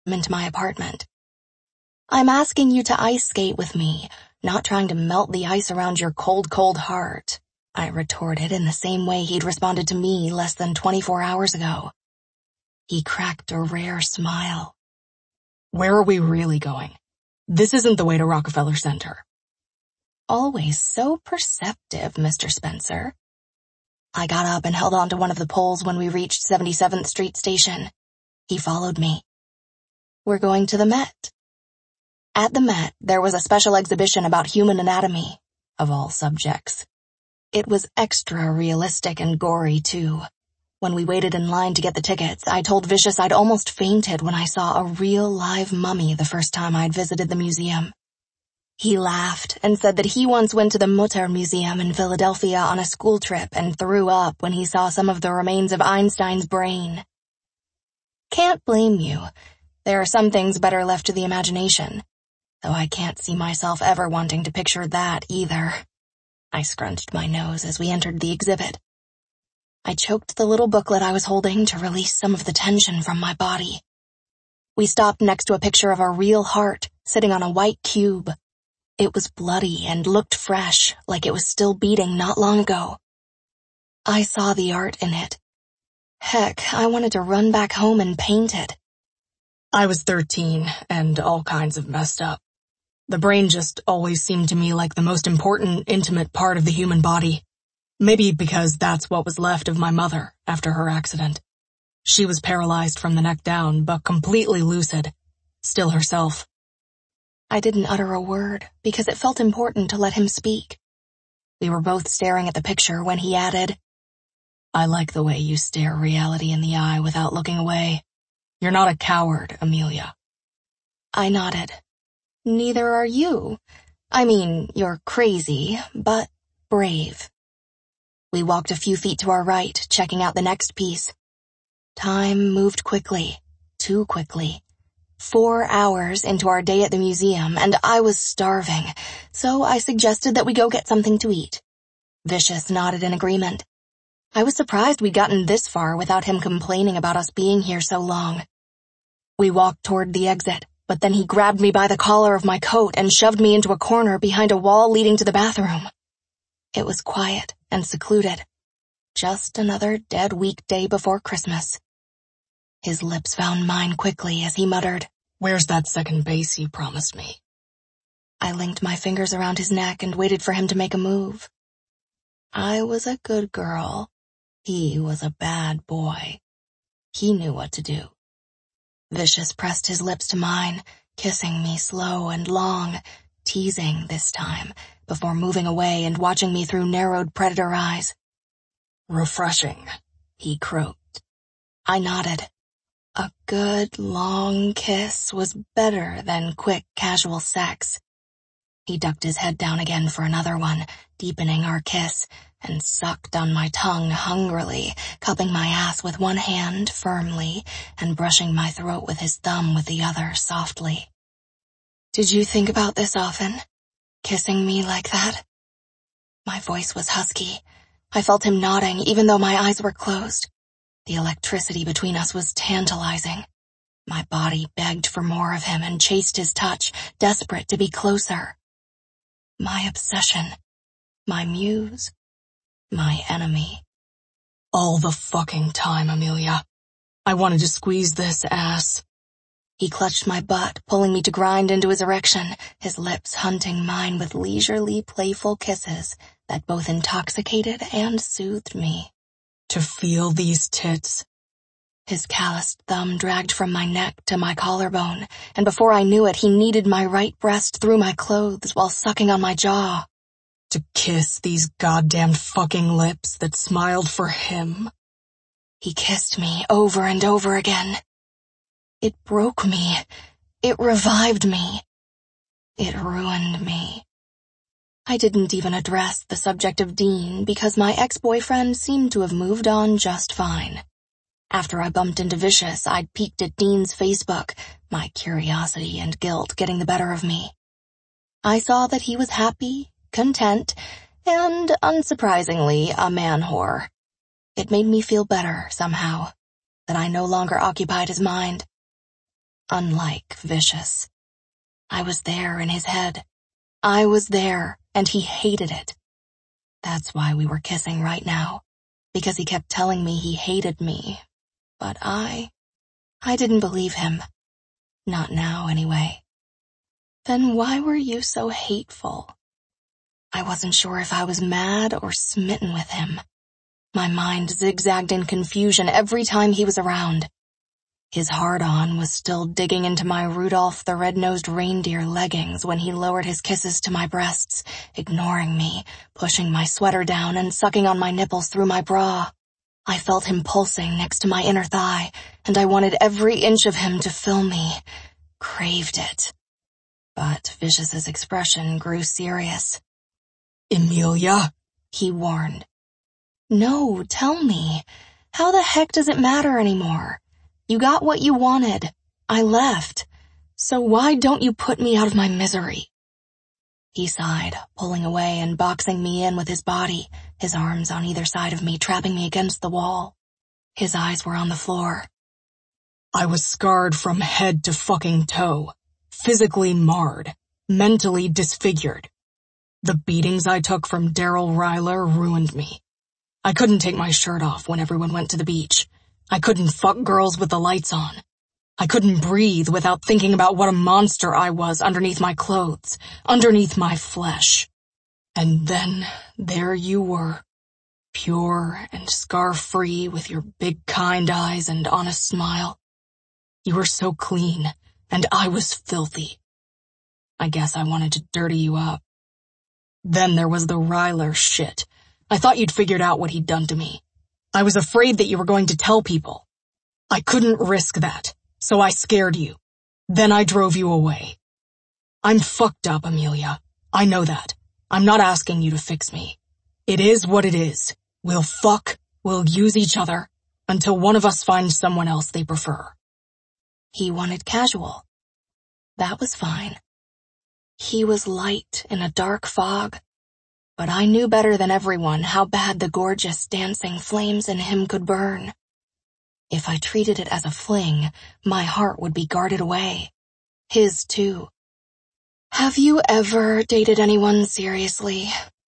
into my apartment. I'm asking you to ice skate with me, not trying to melt the ice around your cold, cold heart, I retorted in the same way he'd responded to me less than 24 hours ago. He cracked a rare smile. Where are we really going? This isn't the way to Rockefeller Center. Always so perceptive, Mr. Spencer. I got up and held onto one of the poles when we reached 77th Street Station. He followed me. We're going to the Met. At the Met, there was a special exhibition about human anatomy, of all subjects. It was extra realistic and gory, too. When we waited in line to get the tickets, I told Vicious I'd almost fainted when I saw a real live mummy the first time I'd visited the museum. He laughed and said that he once went to the Mutter Museum in Philadelphia on a school trip and threw up when he saw some of the remains of Einstein's brain. Can't blame you. There are some things better left to the imagination, though I can't see myself ever wanting to picture that either. I scrunched my nose as we entered the exhibit. I choked the little booklet I was holding to release some of the tension from my body. We stopped next to a picture of a real heart sitting on a white cube. It was bloody and looked fresh, like it was still beating not long ago. I saw the art in it. Heck, I wanted to run back home and paint it. I was 13 and all kinds of messed up. The brain just always seemed to me like the most important, intimate part of the human body. Maybe because that's what was left of my mother after her accident. She was paralyzed from the neck down, but completely lucid, still herself. I didn't utter a word because it felt important to let him speak. We were both staring at the picture when he added, I like the way you stare reality in the eye without looking away. You're not a coward, Amelia. I nodded. Neither are you. I mean, you're crazy, but brave. We walked a few feet to our right, checking out the next piece. Time moved quickly, too quickly. 4 hours into our day at the museum, and I was starving, so I suggested that we go get something to eat. Vicious nodded in agreement. I was surprised we'd gotten this far without him complaining about us being here so long. We walked toward the exit, but then he grabbed me by the collar of my coat and shoved me into a corner behind a wall leading to the bathroom. It was quiet and secluded. Just another dead weekday before Christmas. His lips found mine quickly as he muttered, Where's that second base you promised me? I linked my fingers around his neck and waited for him to make a move. I was a good girl. He was a bad boy. He knew what to do. Vicious pressed his lips to mine, kissing me slow and long, teasing this time, before moving away and watching me through narrowed predator eyes. Refreshing, he croaked. I nodded. A good, long kiss was better than quick, casual sex. He ducked his head down again for another one, deepening our kiss, and sucked on my tongue hungrily, cupping my ass with one hand firmly and brushing my throat with his thumb with the other softly. Did you think about this often? Kissing me like that? My voice was husky. I felt him nodding even though my eyes were closed. The electricity between us was tantalizing. My body begged for more of him and chased his touch, desperate to be closer. My obsession. My muse. My enemy. All the fucking time, Amelia. I wanted to squeeze this ass. He clutched my butt, pulling me to grind into his erection, his lips hunting mine with leisurely, playful kisses that both intoxicated and soothed me. To feel these tits. His calloused thumb dragged from my neck to my collarbone, and before I knew it, he kneaded my right breast through my clothes while sucking on my jaw. To kiss these goddamned fucking lips that smiled for him. He kissed me over and over again. It broke me. It revived me. It ruined me. I didn't even address the subject of Dean because my ex-boyfriend seemed to have moved on just fine. After I bumped into Vicious, I'd peeked at Dean's Facebook, my curiosity and guilt getting the better of me. I saw that he was happy, content, and, unsurprisingly, a man whore. It made me feel better, somehow, that I no longer occupied his mind. unlike Vicious. I was there in his head. I was there, and he hated it. That's why we were kissing right now, because he kept telling me he hated me. But I didn't believe him. Not now, anyway. Then why were you so hateful? I wasn't sure if I was mad or smitten with him. My mind zigzagged in confusion every time he was around. His hard-on was still digging into my Rudolph the Red-Nosed Reindeer leggings when he lowered his kisses to my breasts, ignoring me, pushing my sweater down and sucking on my nipples through my bra. I felt him pulsing next to my inner thigh, and I wanted every inch of him to fill me, craved it. But Vicious's expression grew serious. Emilia, he warned. No, tell me. How the heck does it matter anymore? You got what you wanted. I left. So why don't you put me out of my misery? He sighed, pulling away and boxing me in with his body, his arms on either side of me, trapping me against the wall. His eyes were on the floor. I was scarred from head to fucking toe, physically marred, mentally disfigured. The beatings I took from Daryl Ryler ruined me. I couldn't take my shirt off when everyone went to the beach. I couldn't fuck girls with the lights on. I couldn't breathe without thinking about what a monster I was underneath my clothes, underneath my flesh. And then there you were, pure and scar-free with your big kind eyes and honest smile. You were so clean, and I was filthy. I guess I wanted to dirty you up. Then there was the Ryler shit. I thought you'd figured out what he'd done to me. I was afraid that you were going to tell people. I couldn't risk that, so I scared you. Then I drove you away. I'm fucked up, Emilia. I know that. I'm not asking you to fix me. It is what it is. We'll fuck, we'll use each other, until one of us finds someone else they prefer. He wanted casual. That was fine. He was light in a dark fog. But I knew better than everyone how bad the gorgeous dancing flames in him could burn. If I treated it as a fling, my heart would be guarded away. His too. Have you ever dated anyone seriously?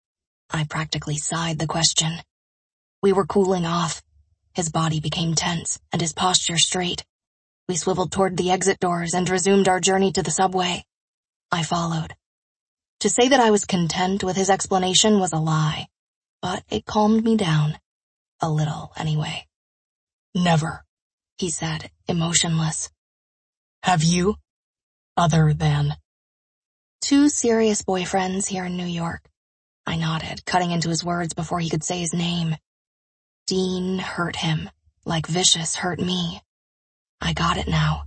I practically sighed the question. We were cooling off. His body became tense and his posture straight. We swiveled toward the exit doors and resumed our journey to the subway. I followed. To say that I was content with his explanation was a lie, but it calmed me down. A little, anyway. Never, he said, emotionless. Have you? Other than? 2 serious boyfriends here in New York. I nodded, cutting into his words before he could say his name. Dean hurt him, like Vicious hurt me. I got it now.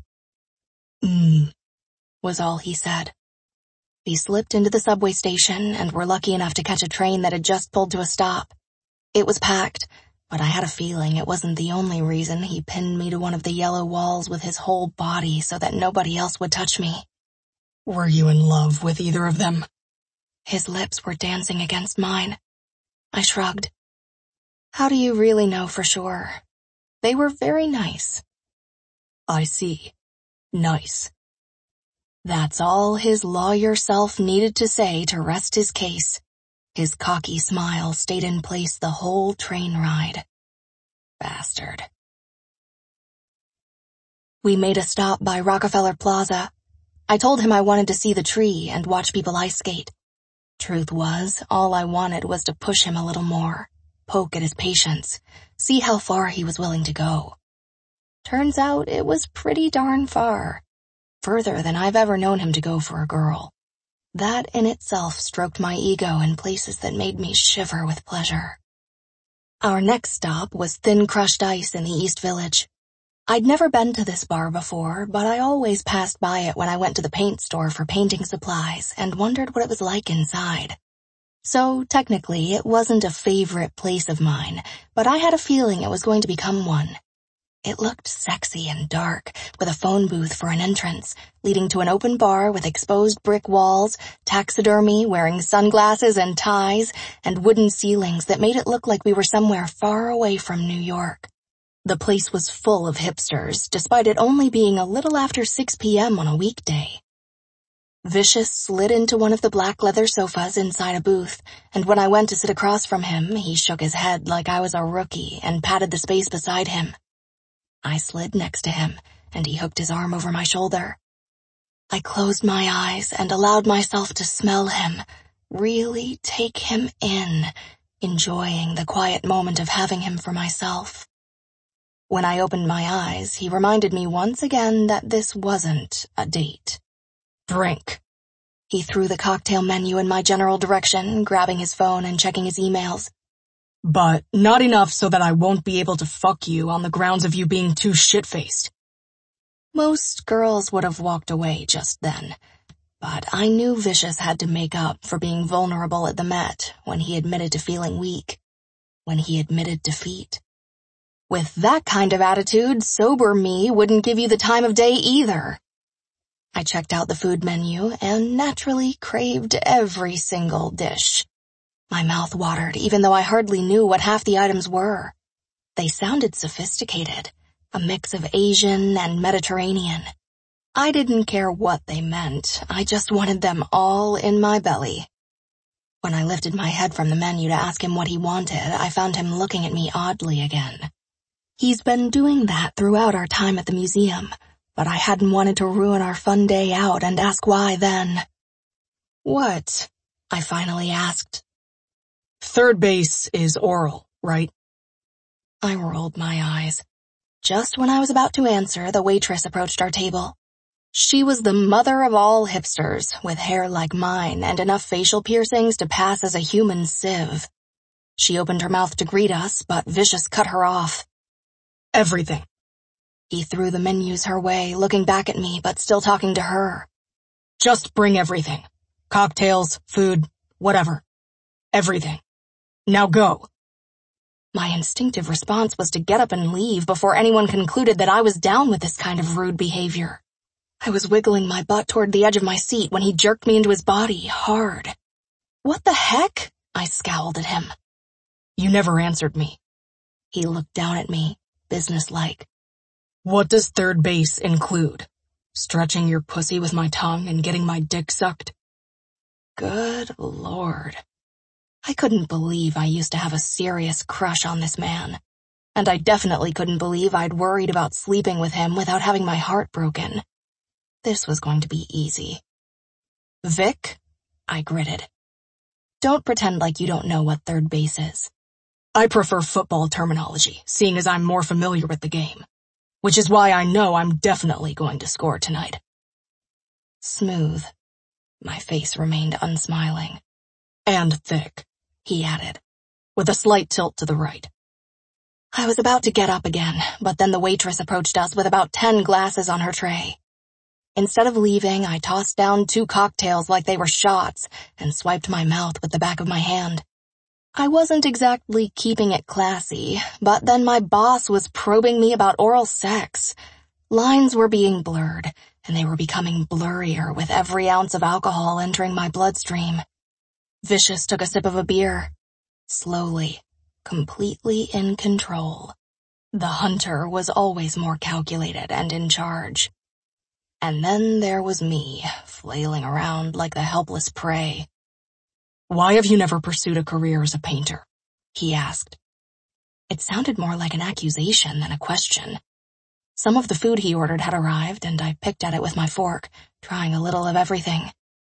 Was all he said. We slipped into the subway station and were lucky enough to catch a train that had just pulled to a stop. It was packed, but I had a feeling it wasn't the only reason he pinned me to one of the yellow walls with his whole body so that nobody else would touch me. Were you in love with either of them? His lips were dancing against mine. I shrugged. How do you really know for sure? They were very nice. I see. Nice. That's all his lawyer self needed to say to rest his case. His cocky smile stayed in place the whole train ride. Bastard. We made a stop by Rockefeller Plaza. I told him I wanted to see the tree and watch people ice skate. Truth was, all I wanted was to push him a little more, poke at his patience, see how far he was willing to go. Turns out it was pretty darn far. Further than I've ever known him to go for a girl. That in itself stroked my ego in places that made me shiver with pleasure. Our next stop was Thin Crushed Ice in the East Village. I'd never been to this bar before, but I always passed by it when I went to the paint store for painting supplies and wondered what it was like inside. So technically it wasn't a favorite place of mine, but I had a feeling it was going to become one. It looked sexy and dark, with a phone booth for an entrance, leading to an open bar with exposed brick walls, taxidermy wearing sunglasses and ties, and wooden ceilings that made it look like we were somewhere far away from New York. The place was full of hipsters, despite it only being a little after 6 p.m. on a weekday. Vicious slid into one of the black leather sofas inside a booth, and when I went to sit across from him, he shook his head like I was a rookie and patted the space beside him. I slid next to him, and he hooked his arm over my shoulder. I closed my eyes and allowed myself to smell him, really take him in, enjoying the quiet moment of having him for myself. When I opened my eyes, he reminded me once again that this wasn't a date. Drink. He threw the cocktail menu in my general direction, grabbing his phone and checking his emails. But not enough so that I won't be able to fuck you on the grounds of you being too shit-faced. Most girls would have walked away just then, but I knew Vicious had to make up for being vulnerable at the Met when he admitted to feeling weak, when he admitted defeat. With that kind of attitude, sober me wouldn't give you the time of day either. I checked out the food menu and naturally craved every single dish. My mouth watered even though I hardly knew what half the items were. They sounded sophisticated, a mix of Asian and Mediterranean. I didn't care what they meant, I just wanted them all in my belly. When I lifted my head from the menu to ask him what he wanted, I found him looking at me oddly again. He's been doing that throughout our time at the museum, but I hadn't wanted to ruin our fun day out and ask why then. What? I finally asked. Third base is oral, right? I rolled my eyes. Just when I was about to answer, the waitress approached our table. She was the mother of all hipsters, with hair like mine and enough facial piercings to pass as a human sieve. She opened her mouth to greet us, but Vicious cut her off. Everything. He threw the menus her way, looking back at me, but still talking to her. Just bring everything. Cocktails, food, whatever. Everything. Now go. My instinctive response was to get up and leave before anyone concluded that I was down with this kind of rude behavior. I was wiggling my butt toward the edge of my seat when he jerked me into his body, hard. What the heck? I scowled at him. You never answered me. He looked down at me, businesslike. What does third base include? Stretching your pussy with my tongue and getting my dick sucked? Good Lord. I couldn't believe I used to have a serious crush on this man. And I definitely couldn't believe I'd worried about sleeping with him without having my heart broken. This was going to be easy. Vic? I gritted. Don't pretend like you don't know what third base is. I prefer football terminology, seeing as I'm more familiar with the game. Which is why I know I'm definitely going to score tonight. Smooth. My face remained unsmiling. And thick, he added, with a slight tilt to the right. I was about to get up again, but then the waitress approached us with about 10 glasses on her tray. Instead of leaving, I tossed down 2 cocktails like they were shots and swiped my mouth with the back of my hand. I wasn't exactly keeping it classy, but then my boss was probing me about oral sex. Lines were being blurred, and they were becoming blurrier with every ounce of alcohol entering my bloodstream. Vicious took a sip of a beer. Slowly, completely in control. The hunter was always more calculated and in charge. And then there was me, flailing around like the helpless prey. Why have you never pursued a career as a painter? He asked. It sounded more like an accusation than a question. Some of the food he ordered had arrived, and I picked at it with my fork, trying a little of everything.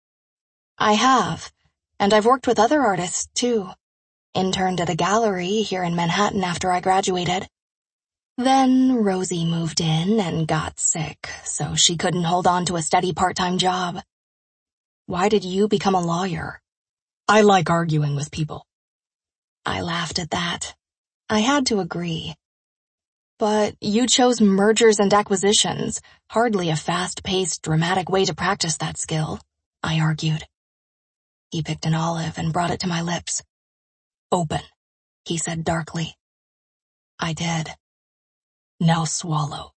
I have, and I've worked with other artists, too. Interned at a gallery here in Manhattan after I graduated. Then Rosie moved in and got sick, so she couldn't hold on to a steady part-time job. Why did you become a lawyer? I like arguing with people. I laughed at that. I had to agree. But you chose mergers and acquisitions, hardly a fast-paced, dramatic way to practice that skill, I argued. He picked an olive and brought it to my lips. Open, he said darkly. I did. Now swallow.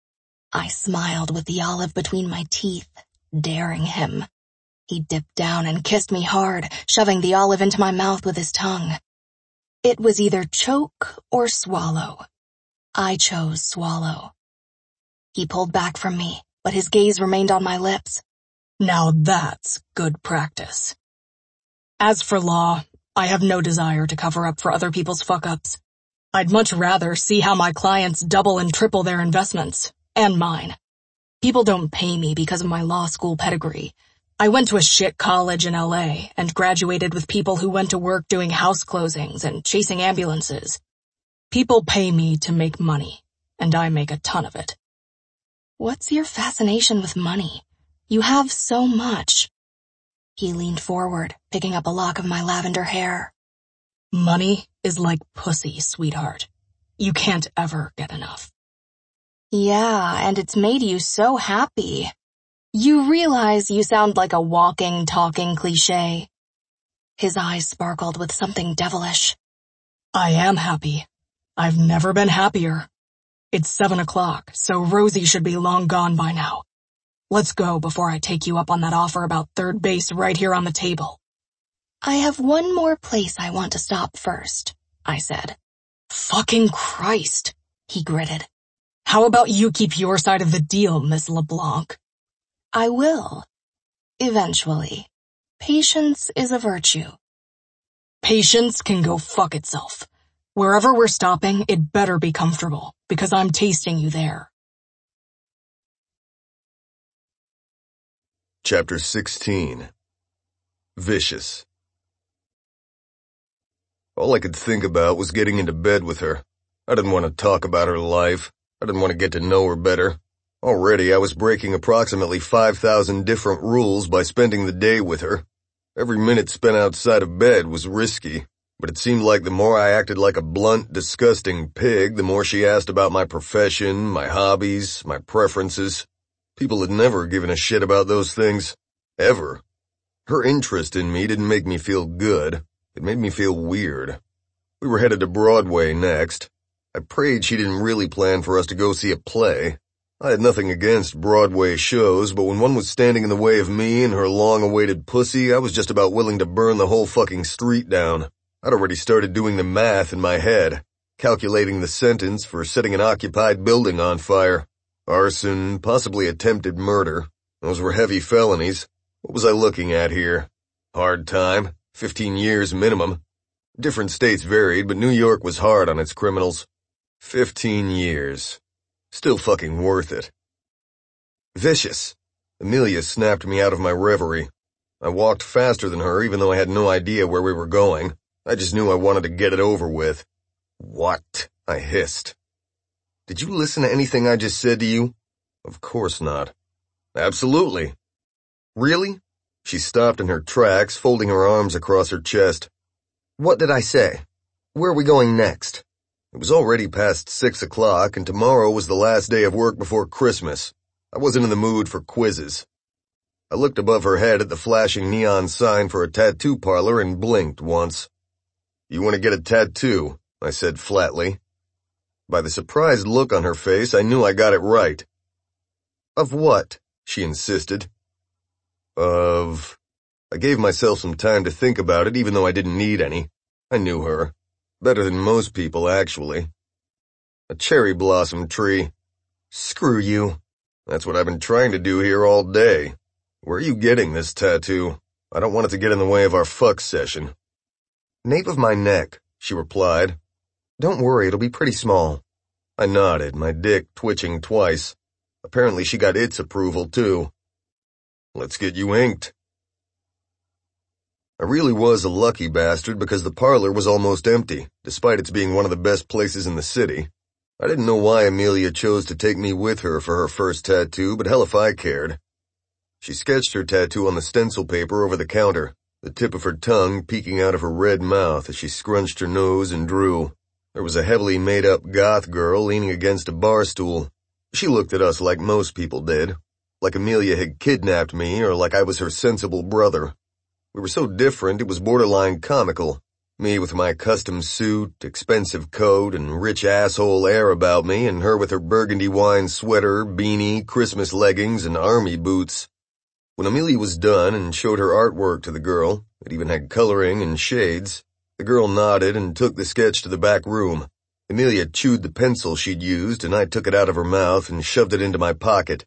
I smiled with the olive between my teeth, daring him. He dipped down and kissed me hard, shoving the olive into my mouth with his tongue. It was either choke or swallow. I chose swallow. He pulled back from me, but his gaze remained on my lips. Now that's good practice. As for law, I have no desire to cover up for other people's fuck-ups. I'd much rather see how my clients double and triple their investments, and mine. People don't pay me because of my law school pedigree. I went to a shit college in LA and graduated with people who went to work doing house closings and chasing ambulances. People pay me to make money, and I make a ton of it. What's your fascination with money? You have so much. He leaned forward, picking up a lock of my lavender hair. Money is like pussy, sweetheart. You can't ever get enough. Yeah, and it's made you so happy. You realize you sound like a walking, talking cliché. His eyes sparkled with something devilish. I am happy. I've never been happier. It's 7 o'clock, so Rosie should be long gone by now. Let's go before I take you up on that offer about third base right here on the table. I have one more place I want to stop first, I said. Fucking Christ, he gritted. How about you keep your side of the deal, Miss LeBlanc? I will. Eventually. Patience is a virtue. Patience can go fuck itself. Wherever we're stopping, it better be comfortable, because I'm tasting you there. Chapter 16. Vicious. All I could think about was getting into bed with her. I didn't want to talk about her life. I didn't want to get to know her better. Already I was breaking approximately 5,000 different rules by spending the day with her. Every minute spent outside of bed was risky, but it seemed like the more I acted like a blunt, disgusting pig, the more she asked about my profession, my hobbies, my preferences. People had never given a shit about those things. Ever. Her interest in me didn't make me feel good. It made me feel weird. We were headed to Broadway next. I prayed she didn't really plan for us to go see a play. I had nothing against Broadway shows, but when one was standing in the way of me and her long-awaited pussy, I was just about willing to burn the whole fucking street down. I'd already started doing the math in my head, calculating the sentence for setting an occupied building on fire. Arson, possibly attempted murder. Those were heavy felonies. What was I looking at here? Hard time. 15 years minimum. Different states varied, but New York was hard on its criminals. 15 years. Still fucking worth it. Vicious. Amelia snapped me out of my reverie. I walked faster than her, even though I had no idea where we were going. I just knew I wanted to get it over with. What? I hissed. Did you listen to anything I just said to you? Of course not. Absolutely. Really? She stopped in her tracks, folding her arms across her chest. What did I say? Where are we going next? It was already past 6 o'clock, and tomorrow was the last day of work before Christmas. I wasn't in the mood for quizzes. I looked above her head at the flashing neon sign for a tattoo parlor and blinked once. You want to get a tattoo? I said flatly. By the surprised look on her face, I knew I got it right. Of what? She insisted. I gave myself some time to think about it, even though I didn't need any. I knew her. Better than most people, actually. A cherry blossom tree. Screw you. That's what I've been trying to do here all day. Where are you getting this tattoo? I don't want it to get in the way of our fuck session. Nape of my neck, she replied. Don't worry, it'll be pretty small. I nodded, my dick twitching twice. Apparently she got its approval, too. Let's get you inked. I really was a lucky bastard because the parlor was almost empty, despite its being one of the best places in the city. I didn't know why Amelia chose to take me with her for her first tattoo, but hell if I cared. She sketched her tattoo on the stencil paper over the counter, the tip of her tongue peeking out of her red mouth as she scrunched her nose and drew. There was a heavily made-up goth girl leaning against a bar stool. She looked at us like most people did, like Amelia had kidnapped me or like I was her sensible brother. We were so different it was borderline comical. Me with my custom suit, expensive coat, and rich asshole air about me, and her with her burgundy wine sweater, beanie, Christmas leggings, and army boots. When Amelia was done and showed her artwork to the girl, it even had coloring and shades, the girl nodded and took the sketch to the back room. Amelia chewed the pencil she'd used, and I took it out of her mouth and shoved it into my pocket.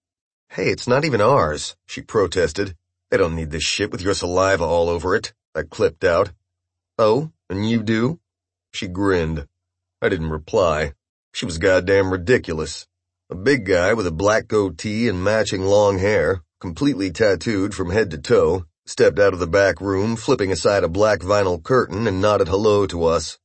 "Hey, it's not even ours," she protested. "They don't need this shit with your saliva all over it," I clipped out. "Oh, and you do?" She grinned. I didn't reply. She was goddamn ridiculous. A big guy with a black goatee and matching long hair, completely tattooed from head to toe, stepped out of the back room, flipping aside a black vinyl curtain, and nodded hello to us.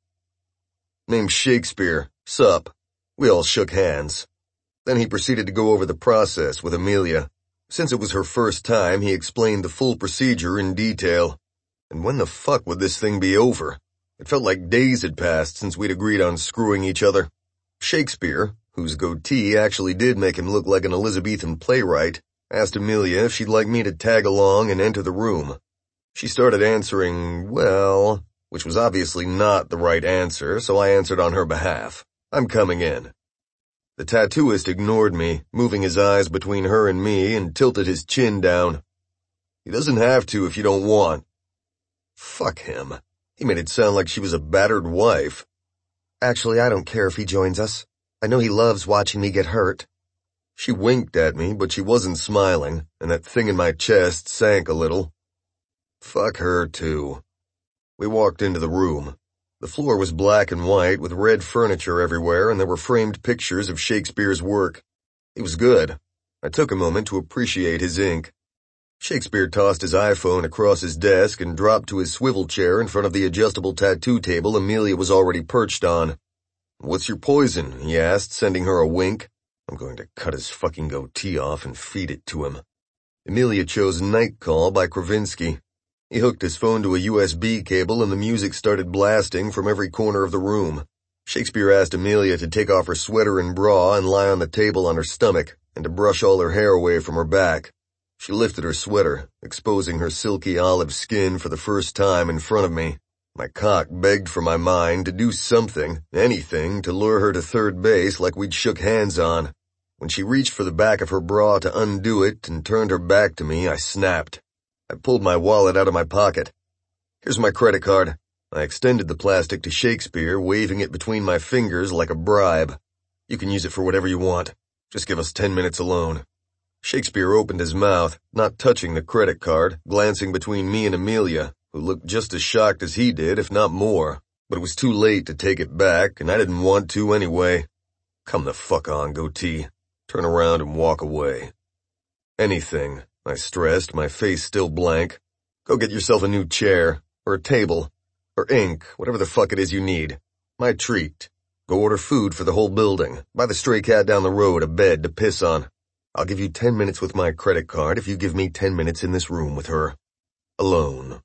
"Name's Shakespeare. Sup." We all shook hands. Then he proceeded to go over the process with Amelia. Since it was her first time, he explained the full procedure in detail. And when the fuck would this thing be over? It felt like days had passed since we'd agreed on screwing each other. Shakespeare, whose goatee actually did make him look like an Elizabethan playwright, asked Amelia if she'd like me to tag along and enter the room. She started answering, well, which was obviously not the right answer, so I answered on her behalf. "I'm coming in." The tattooist ignored me, moving his eyes between her and me, and tilted his chin down. "He doesn't have to if you don't want." Fuck him. He made it sound like she was a battered wife. "Actually, I don't care if he joins us. I know he loves watching me get hurt." She winked at me, but she wasn't smiling, and that thing in my chest sank a little. Fuck her, too. We walked into the room. The floor was black and white with red furniture everywhere, and there were framed pictures of Shakespeare's work. He was good. I took a moment to appreciate his ink. Shakespeare tossed his iPhone across his desk and dropped to his swivel chair in front of the adjustable tattoo table Amelia was already perched on. "What's your poison?" he asked, sending her a wink. I'm going to cut his fucking goatee off and feed it to him. Amelia chose Night Call by Kravinsky. He hooked his phone to a USB cable and the music started blasting from every corner of the room. Shakespeare asked Amelia to take off her sweater and bra and lie on the table on her stomach, and to brush all her hair away from her back. She lifted her sweater, exposing her silky olive skin for the first time in front of me. My cock begged for my mind to do something, anything, to lure her to third base like we'd shook hands on. When she reached for the back of her bra to undo it and turned her back to me, I snapped. I pulled my wallet out of my pocket. "Here's my credit card." I extended the plastic to Shakespeare, waving it between my fingers like a bribe. "You can use it for whatever you want. Just give us 10 minutes alone." Shakespeare opened his mouth, not touching the credit card, glancing between me and Amelia, who looked just as shocked as he did, if not more. But it was too late to take it back, and I didn't want to anyway. "Come the fuck on, goatee. Turn around and walk away." "Anything," I stressed, my face still blank. "Go get yourself a new chair, or a table, or ink, whatever the fuck it is you need. My treat. Go order food for the whole building. Buy the stray cat down the road a bed to piss on. I'll give you 10 minutes with my credit card if you give me 10 minutes in this room with her. Alone."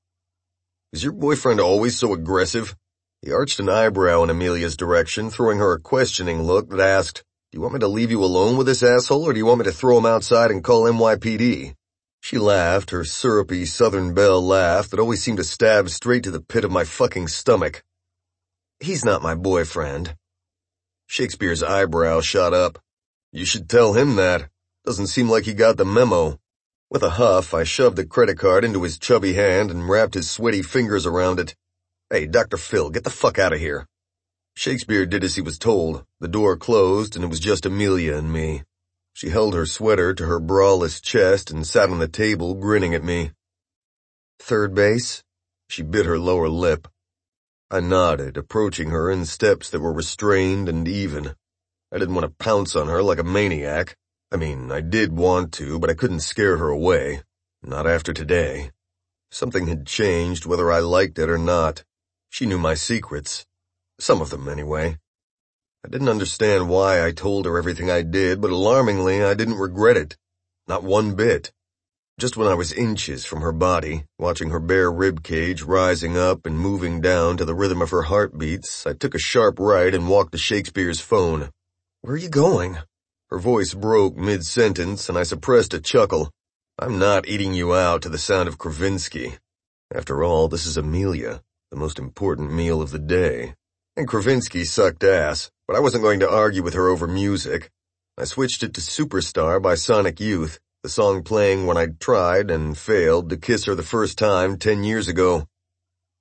"Is your boyfriend always so aggressive?" He arched an eyebrow in Amelia's direction, throwing her a questioning look that asked, "Do you want me to leave you alone with this asshole, or do you want me to throw him outside and call NYPD?" She laughed, her syrupy Southern Belle laugh that always seemed to stab straight to the pit of my fucking stomach. "He's not my boyfriend." Shakespeare's eyebrow shot up. "You should tell him that. Doesn't seem like he got the memo." With a huff, I shoved the credit card into his chubby hand and wrapped his sweaty fingers around it. "Hey, Dr. Phil, get the fuck out of here." Shakespeare did as he was told. The door closed and it was just Amelia and me. She held her sweater to her braless chest and sat on the table grinning at me. "Third base?" She bit her lower lip. I nodded, approaching her in steps that were restrained and even. I didn't want to pounce on her like a maniac. I mean, I did want to, but I couldn't scare her away. Not after today. Something had changed whether I liked it or not. She knew my secrets. Some of them, anyway. I didn't understand why I told her everything I did, but alarmingly, I didn't regret it. Not one bit. Just when I was inches from her body, watching her bare rib cage rising up and moving down to the rhythm of her heartbeats, I took a sharp right and walked to Shakespeare's phone. "Where are you going?" Her voice broke mid-sentence, and I suppressed a chuckle. "I'm not eating you out to the sound of Kravinsky. After all, this is Amelia, the most important meal of the day. And Kravinsky sucked ass, but I wasn't going to argue with her over music. I switched it to Superstar by Sonic Youth, the song playing when I'd tried and failed to kiss her the first time 10 years ago.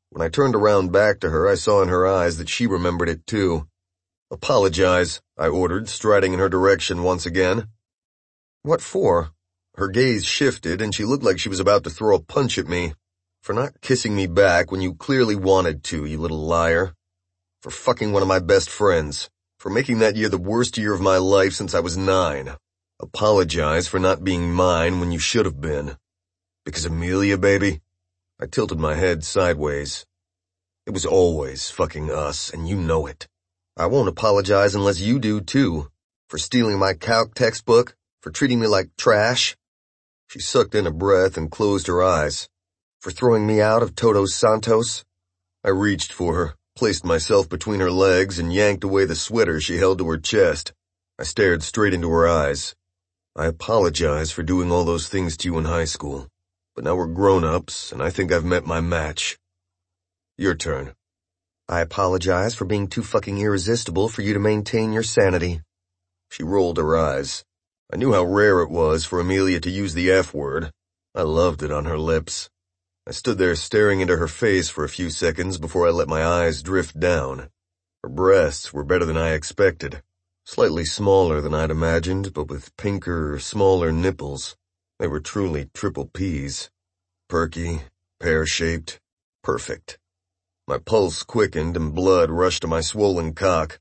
When I turned around back to her, I saw in her eyes that she remembered it too. "Apologize," I ordered, striding in her direction once again. "What for?" Her gaze shifted, and she looked like she was about to throw a punch at me. "For not kissing me back when you clearly wanted to, you little liar. For fucking one of my best friends. For making that year the worst year of my life since I was 9. Apologize for not being mine when you should have been. Because Amelia, baby?" I tilted my head sideways. "It was always fucking us, and you know it. I won't apologize unless you do too. For stealing my calc textbook, for treating me like trash." She sucked in a breath and closed her eyes. "For throwing me out of Todos Santos." I reached for her, placed myself between her legs, and yanked away the sweater she held to her chest. I stared straight into her eyes. "I apologize for doing all those things to you in high school, but now we're grown-ups, and I think I've met my match. Your turn." "I apologize for being too fucking irresistible for you to maintain your sanity." She rolled her eyes. I knew how rare it was for Amelia to use the F word. I loved it on her lips. I stood there staring into her face for a few seconds before I let my eyes drift down. Her breasts were better than I expected. Slightly smaller than I'd imagined, but with pinker, smaller nipples. They were truly triple Ps. Perky, pear-shaped, perfect. My pulse quickened and blood rushed to my swollen cock.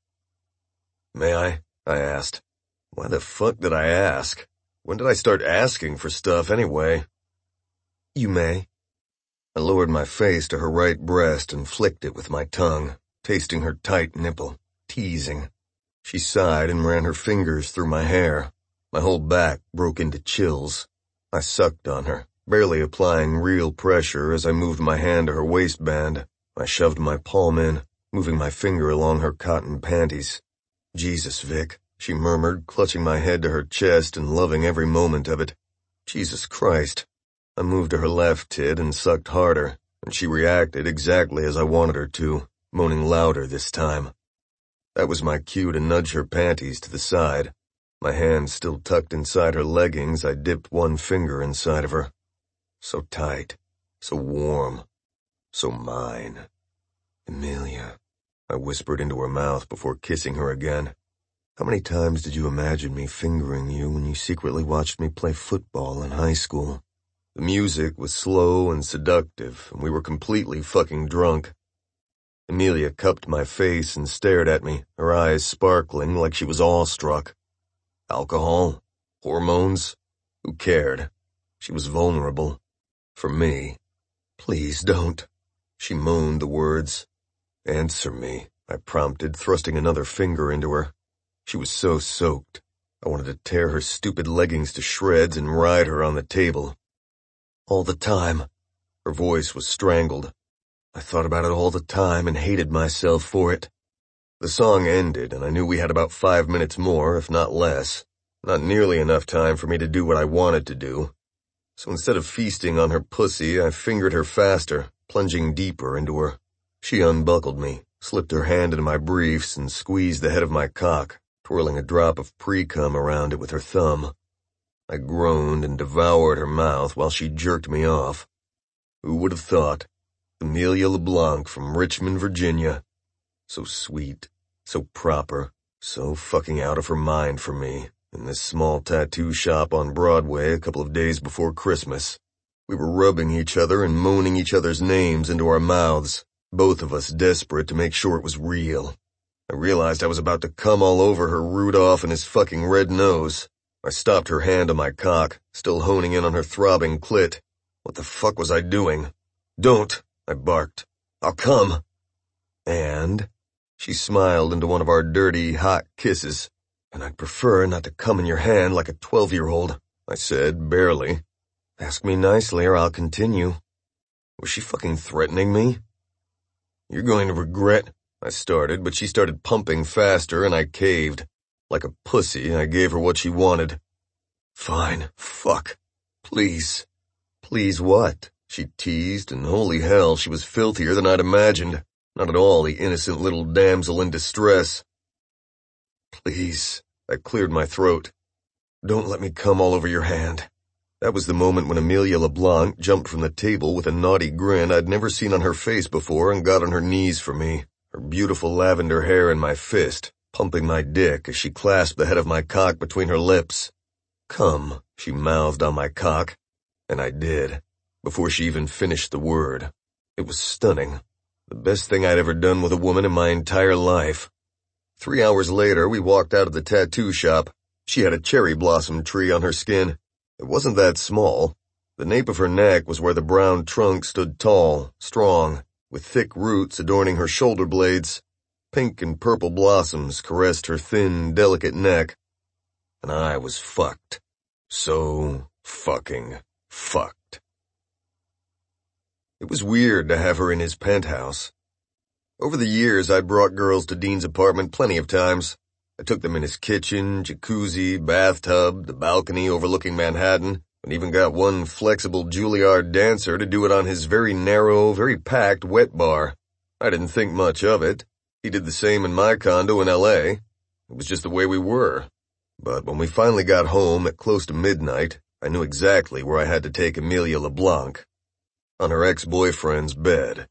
"May I?" I asked. Why the fuck did I ask? When did I start asking for stuff anyway? "You may." I lowered my face to her right breast and flicked it with my tongue, tasting her tight nipple, teasing. She sighed and ran her fingers through my hair. My whole back broke into chills. I sucked on her, barely applying real pressure as I moved my hand to her waistband. I shoved my palm in, moving my finger along her cotton panties. "Jesus, Vic," she murmured, clutching my head to her chest and loving every moment of it. Jesus Christ. I moved to her left tit and sucked harder, and she reacted exactly as I wanted her to, moaning louder this time. That was my cue to nudge her panties to the side. My hand still tucked inside her leggings, I dipped one finger inside of her. So tight, so warm, so mine. "Amelia," I whispered into her mouth before kissing her again. "How many times did you imagine me fingering you when you secretly watched me play football in high school?" The music was slow and seductive, and we were completely fucking drunk. Amelia cupped my face and stared at me, her eyes sparkling like she was awestruck. Alcohol? Hormones? Who cared? She was vulnerable. For me. "Please don't." She moaned the words. "Answer me," I prompted, thrusting another finger into her. She was so soaked. I wanted to tear her stupid leggings to shreds and ride her on the table. "All the time." Her voice was strangled. "I thought about it all the time and hated myself for it." The song ended, and I knew we had about 5 minutes more, if not less. Not nearly enough time for me to do what I wanted to do. So instead of feasting on her pussy, I fingered her faster, plunging deeper into her. She unbuckled me, slipped her hand into my briefs, and squeezed the head of my cock, twirling a drop of pre-cum around it with her thumb. I groaned and devoured her mouth while she jerked me off. Who would have thought? Amelia LeBlanc from Richmond, Virginia. So sweet, so proper, so fucking out of her mind for me, in this small tattoo shop on Broadway a couple of days before Christmas. We were rubbing each other and moaning each other's names into our mouths, both of us desperate to make sure it was real. I realized I was about to come all over her Rudolph and his fucking red nose. I stopped her hand on my cock, still honing in on her throbbing clit. What the fuck was I doing? "Don't," I barked. "I'll come." And she smiled into one of our dirty, hot kisses. "And I'd prefer not to come in your hand like a 12-year-old, I said, barely. "Ask me nicely or I'll continue." Was she fucking threatening me? "You're going to regret," I started, but she started pumping faster and I caved. Like a pussy, I gave her what she wanted. "Fine, fuck. Please." "Please what?" she teased, and holy hell, she was filthier than I'd imagined. Not at all the innocent little damsel in distress. "Please." I cleared my throat. "Don't let me come all over your hand." That was the moment when Amelia LeBlanc jumped from the table with a naughty grin I'd never seen on her face before and got on her knees for me, her beautiful lavender hair in my fist, pumping my dick as she clasped the head of my cock between her lips. "Come," she mouthed on my cock, and I did, before she even finished the word. It was stunning. The best thing I'd ever done with a woman in my entire life. 3 hours later, we walked out of the tattoo shop. She had a cherry blossom tree on her skin. It wasn't that small. The nape of her neck was where the brown trunk stood tall, strong, with thick roots adorning her shoulder blades. Pink and purple blossoms caressed her thin, delicate neck. And I was fucked. So fucking fucked. It was weird to have her in his penthouse. Over the years, I'd brought girls to Dean's apartment plenty of times. I took them in his kitchen, jacuzzi, bathtub, the balcony overlooking Manhattan, and even got one flexible Juilliard dancer to do it on his very narrow, very packed wet bar. I didn't think much of it. He did the same in my condo in L.A. It was just the way we were. But when we finally got home at close to midnight, I knew exactly where I had to take Amelia LeBlanc. On her ex-boyfriend's bed.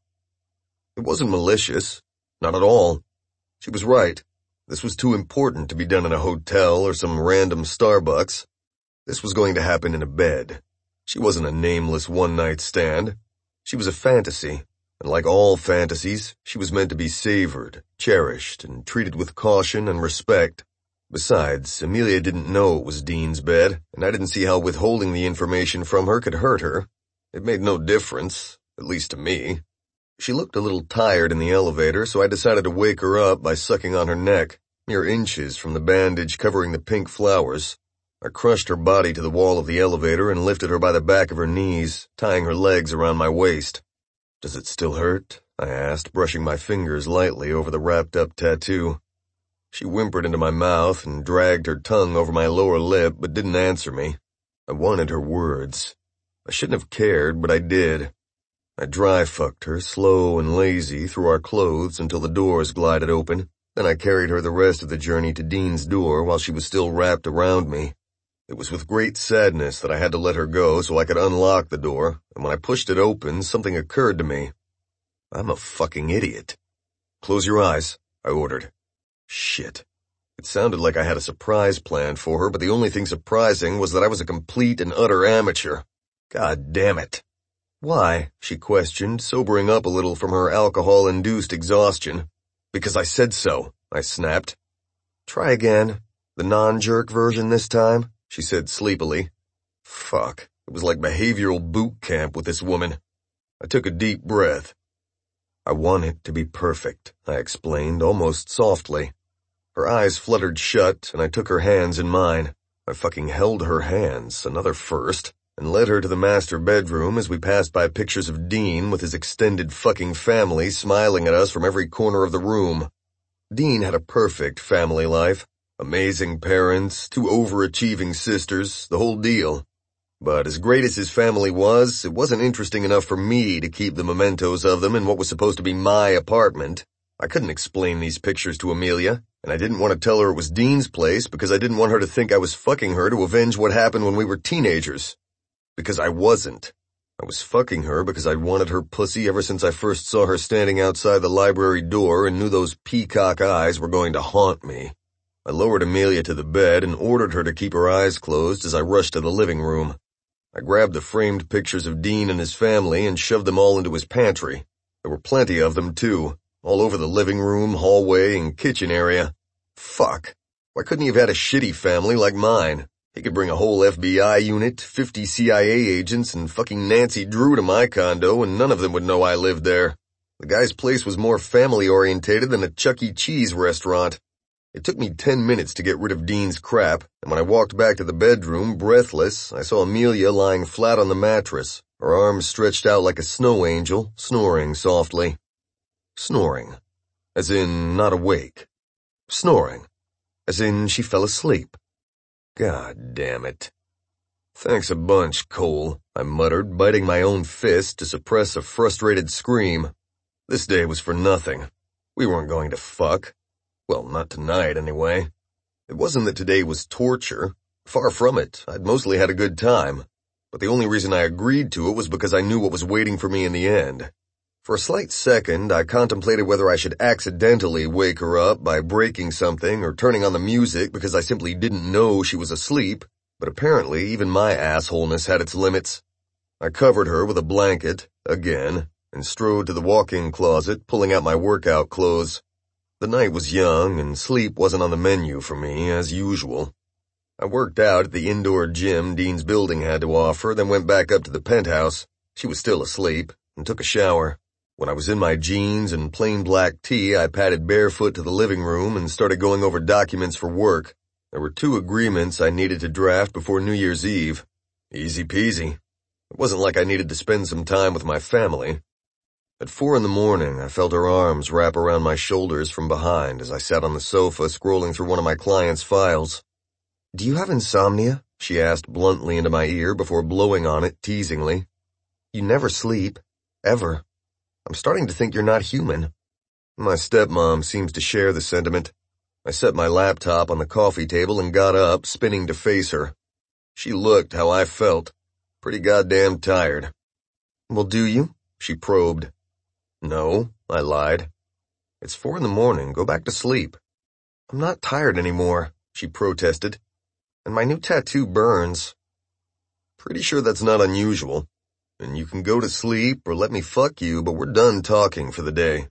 It wasn't malicious. Not at all. She was right. This was too important to be done in a hotel or some random Starbucks. This was going to happen in a bed. She wasn't a nameless one-night stand. She was a fantasy, and like all fantasies, she was meant to be savored, cherished, and treated with caution and respect. Besides, Amelia didn't know it was Dean's bed, and I didn't see how withholding the information from her could hurt her. It made no difference, at least to me. She looked a little tired in the elevator, so I decided to wake her up by sucking on her neck, mere inches from the bandage covering the pink flowers. I crushed her body to the wall of the elevator and lifted her by the back of her knees, tying her legs around my waist. "Does it still hurt?" I asked, brushing my fingers lightly over the wrapped-up tattoo. She whimpered into my mouth and dragged her tongue over my lower lip, but didn't answer me. I wanted her words. I shouldn't have cared, but I did. I dry-fucked her, slow and lazy, through our clothes until the doors glided open. Then I carried her the rest of the journey to Dean's door while she was still wrapped around me. It was with great sadness that I had to let her go so I could unlock the door, and when I pushed it open, something occurred to me. I'm a fucking idiot. "Close your eyes," I ordered. Shit. It sounded like I had a surprise planned for her, but the only thing surprising was that I was a complete and utter amateur. God damn it. "Why?" she questioned, sobering up a little from her alcohol-induced exhaustion. "Because I said so," I snapped. "Try again. The non-jerk version this time," she said sleepily. Fuck. It was like behavioral boot camp with this woman. I took a deep breath. "I want it to be perfect," I explained, almost softly. Her eyes fluttered shut, and I took her hands in mine. I fucking held her hands, another first, and led her to the master bedroom as we passed by pictures of Dean with his extended fucking family smiling at us from every corner of the room. Dean had a perfect family life. Amazing parents, 2 overachieving sisters, the whole deal. But as great as his family was, it wasn't interesting enough for me to keep the mementos of them in what was supposed to be my apartment. I couldn't explain these pictures to Amelia, and I didn't want to tell her it was Dean's place because I didn't want her to think I was fucking her to avenge what happened when we were teenagers. Because I wasn't. I was fucking her because I wanted her pussy ever since I first saw her standing outside the library door and knew those peacock eyes were going to haunt me. I lowered Amelia to the bed and ordered her to keep her eyes closed as I rushed to the living room. I grabbed the framed pictures of Dean and his family and shoved them all into his pantry. There were plenty of them, too, all over the living room, hallway, and kitchen area. Fuck. Why couldn't he have had a shitty family like mine? He could bring a whole FBI unit, 50 CIA agents, and fucking Nancy Drew to my condo, and none of them would know I lived there. The guy's place was more family-orientated than a Chuck E. Cheese restaurant. It took me 10 minutes to get rid of Dean's crap, and when I walked back to the bedroom, breathless, I saw Amelia lying flat on the mattress, her arms stretched out like a snow angel, snoring softly. Snoring. As in not awake. Snoring. As in she fell asleep. God damn it. "Thanks a bunch, Cole," I muttered, biting my own fist to suppress a frustrated scream. This day was for nothing. We weren't going to fuck. Well, not tonight, anyway. It wasn't that today was torture. Far from it. I'd mostly had a good time. but the only reason I agreed to it was because I knew what was waiting for me in the end. For a slight second, I contemplated whether I should accidentally wake her up by breaking something or turning on the music because I simply didn't know she was asleep, but apparently even my assholeness had its limits. I covered her with a blanket, again, and strode to the walk-in closet, pulling out my workout clothes. The night was young, and sleep wasn't on the menu for me, as usual. I worked out at the indoor gym Dean's building had to offer, then went back up to the penthouse. She was still asleep, and took a shower. When I was in my jeans and plain black tee, I padded barefoot to the living room and started going over documents for work. There were 2 agreements I needed to draft before New Year's Eve. Easy peasy. It wasn't like I needed to spend some time with my family. At 4 a.m, I felt her arms wrap around my shoulders from behind as I sat on the sofa scrolling through one of my client's files. "Do you have insomnia?" she asked bluntly into my ear before blowing on it teasingly. "You never sleep. Ever. I'm starting to think you're not human." My stepmom seems to share the sentiment. I set my laptop on the coffee table and got up, spinning to face her. She looked how I felt. Pretty goddamn tired. "Well, do you?" she probed. "No," I lied. "It's 4 a.m, go back to sleep." "I'm not tired anymore," she protested. "And my new tattoo burns." "Pretty sure that's not unusual. And you can go to sleep or let me fuck you, but we're done talking for the day."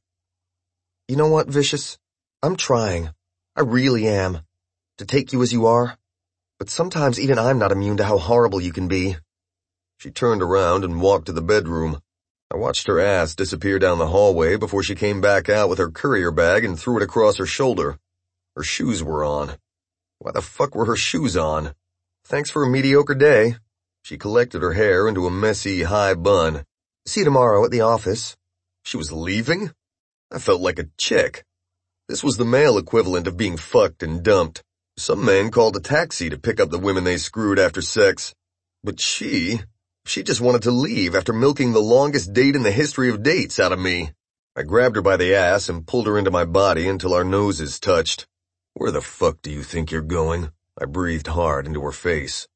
"You know what, Vicious? I'm trying. I really am. To take you as you are. But sometimes even I'm not immune to how horrible you can be." She turned around and walked to the bedroom. I watched her ass disappear down the hallway before she came back out with her courier bag and threw it across her shoulder. Her shoes were on. Why the fuck were her shoes on? Thanks for a mediocre day. She collected her hair into a messy, high bun. "See you tomorrow at the office." She was leaving? I felt like a chick. This was the male equivalent of being fucked and dumped. Some men called a taxi to pick up the women they screwed after sex. But she just wanted to leave after milking the longest date in the history of dates out of me. I grabbed her by the ass and pulled her into my body until our noses touched. "Where the fuck do you think you're going?" I breathed hard into her face.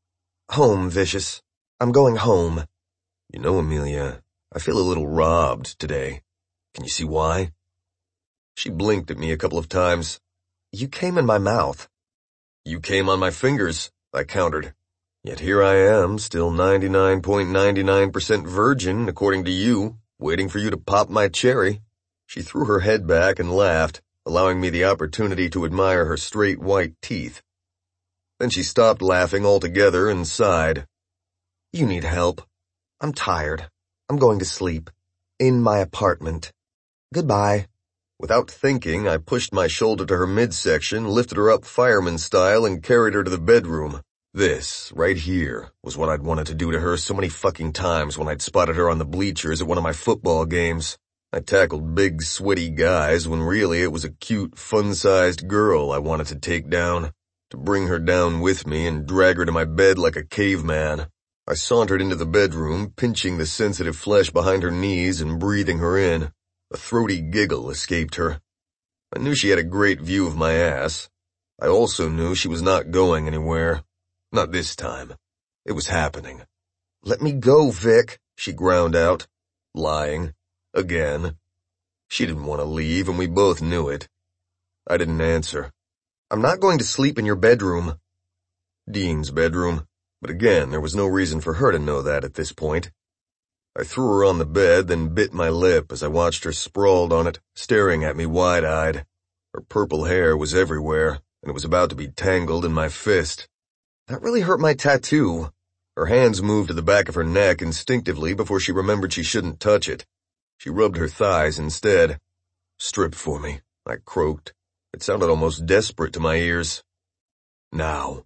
"Home, Vicious. I'm going home." "You know, Amelia, I feel a little robbed today. Can you see why?" She blinked at me a couple of times. "You came in my mouth." "You came on my fingers," I countered. "Yet here I am, still 99.99% virgin, according to you, waiting for you to pop my cherry." She threw her head back and laughed, allowing me the opportunity to admire her straight white teeth. Then she stopped laughing altogether and sighed. "You need help. I'm tired. I'm going to sleep. In my apartment. Goodbye." Without thinking, I pushed my shoulder to her midsection, lifted her up fireman style, and carried her to the bedroom. This, right here, was what I'd wanted to do to her so many fucking times when I'd spotted her on the bleachers at one of my football games. I tackled big, sweaty guys when really it was a cute, fun-sized girl I wanted to take down, to bring her down with me and drag her to my bed like a caveman. I sauntered into the bedroom, pinching the sensitive flesh behind her knees and breathing her in. A throaty giggle escaped her. I knew she had a great view of my ass. I also knew she was not going anywhere. Not this time. It was happening. "Let me go, Vic," she ground out. Lying. Again. She didn't want to leave, and we both knew it. I didn't answer. "I'm not going to sleep in your bedroom." Dean's bedroom. But again, there was no reason for her to know that at this point. I threw her on the bed, then bit my lip as I watched her sprawled on it, staring at me wide-eyed. Her purple hair was everywhere, and it was about to be tangled in my fist. "That really hurt my tattoo." Her hands moved to the back of her neck instinctively before she remembered she shouldn't touch it. She rubbed her thighs instead. "Strip for me," I croaked. It sounded almost desperate to my ears. "Now."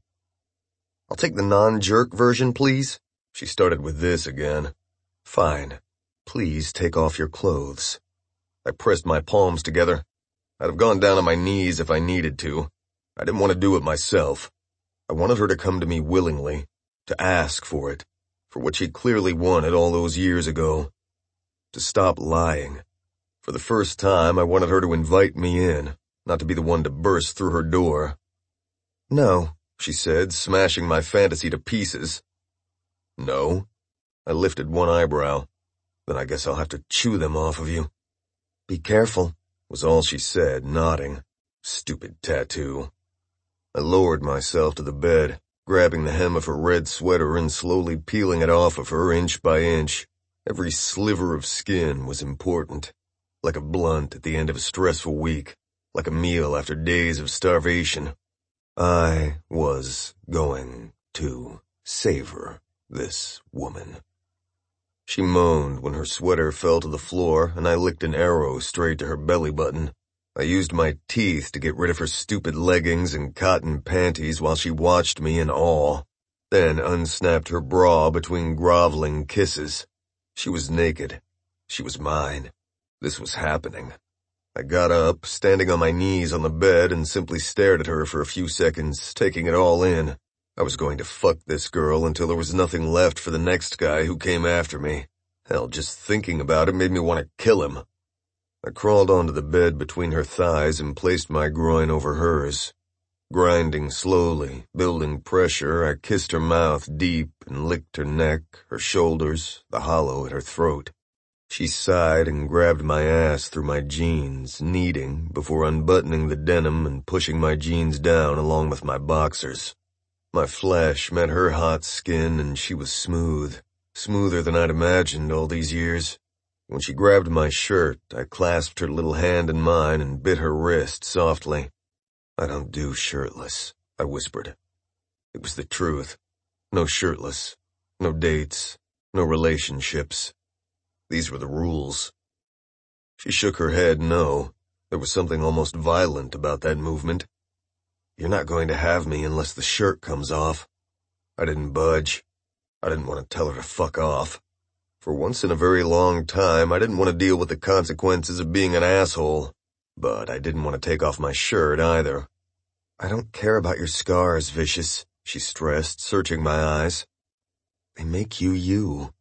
"I'll take the non-jerk version, please." She started with this again. "Fine. Please take off your clothes." I pressed my palms together. I'd have gone down on my knees if I needed to. I didn't want to do it myself. I wanted her to come to me willingly, to ask for it, for what she clearly wanted all those years ago. To stop lying. For the first time, I wanted her to invite me in, not to be the one to burst through her door. "No," she said, smashing my fantasy to pieces. No. I lifted one eyebrow. Then I guess I'll have to chew them off of you. Be careful, was all she said, nodding. Stupid tattoo. I lowered myself to the bed, grabbing the hem of her red sweater and slowly peeling it off of her inch by inch. Every sliver of skin was important, like a blunt at the end of a stressful week, like a meal after days of starvation. I was going to savor this woman. She moaned when her sweater fell to the floor and I licked an arrow straight to her belly button. I used my teeth to get rid of her stupid leggings and cotton panties while she watched me in awe, then unsnapped her bra between groveling kisses. She was naked. She was mine. This was happening. I got up, standing on my knees on the bed, and simply stared at her for a few seconds, taking it all in. I was going to fuck this girl until there was nothing left for the next guy who came after me. Hell, just thinking about it made me want to kill him. I crawled onto the bed between her thighs and placed my groin over hers. Grinding slowly, building pressure, I kissed her mouth deep and licked her neck, her shoulders, the hollow at her throat. She sighed and grabbed my ass through my jeans, kneading, before unbuttoning the denim and pushing my jeans down along with my boxers. My flesh met her hot skin and she was smooth, smoother than I'd imagined all these years. When she grabbed my shirt, I clasped her little hand in mine and bit her wrist softly. I don't do shirtless, I whispered. It was the truth. No shirtless, no dates, no relationships. These were the rules. She shook her head no. There was something almost violent about that movement. You're not going to have me unless the shirt comes off. I didn't budge. I didn't want to tell her to fuck off. For once in a very long time, I didn't want to deal with the consequences of being an asshole. But I didn't want to take off my shirt either. I don't care about your scars, Vicious, she stressed, searching my eyes. They make you you.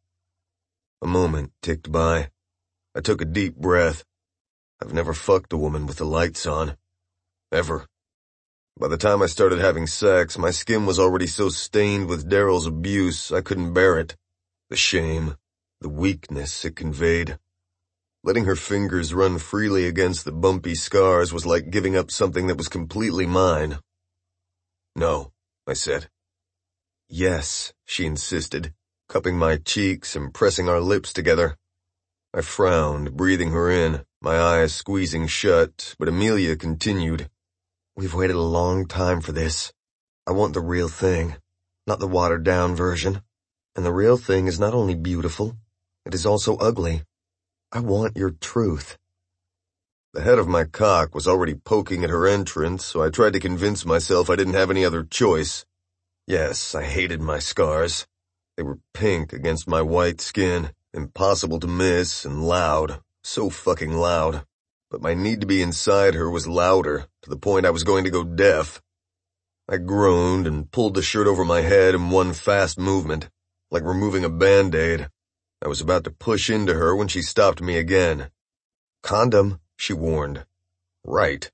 A moment ticked by. I took a deep breath. I've never fucked a woman with the lights on. Ever. By the time I started having sex, my skin was already so stained with Daryl's abuse, I couldn't bear it. The shame, the weakness it conveyed. Letting her fingers run freely against the bumpy scars was like giving up something that was completely mine. No, I said. Yes, she insisted, cupping my cheeks and pressing our lips together. I frowned, breathing her in, my eyes squeezing shut, but Amelia continued. We've waited a long time for this. I want the real thing, not the watered-down version. And the real thing is not only beautiful, it is also ugly. I want your truth. The head of my cock was already poking at her entrance, so I tried to convince myself I didn't have any other choice. Yes, I hated my scars. They were pink against my white skin, impossible to miss and loud, so fucking loud. But my need to be inside her was louder, to the point I was going to go deaf. I groaned and pulled the shirt over my head in one fast movement, like removing a Band-Aid. I was about to push into her when she stopped me again. Condom, she warned. Right.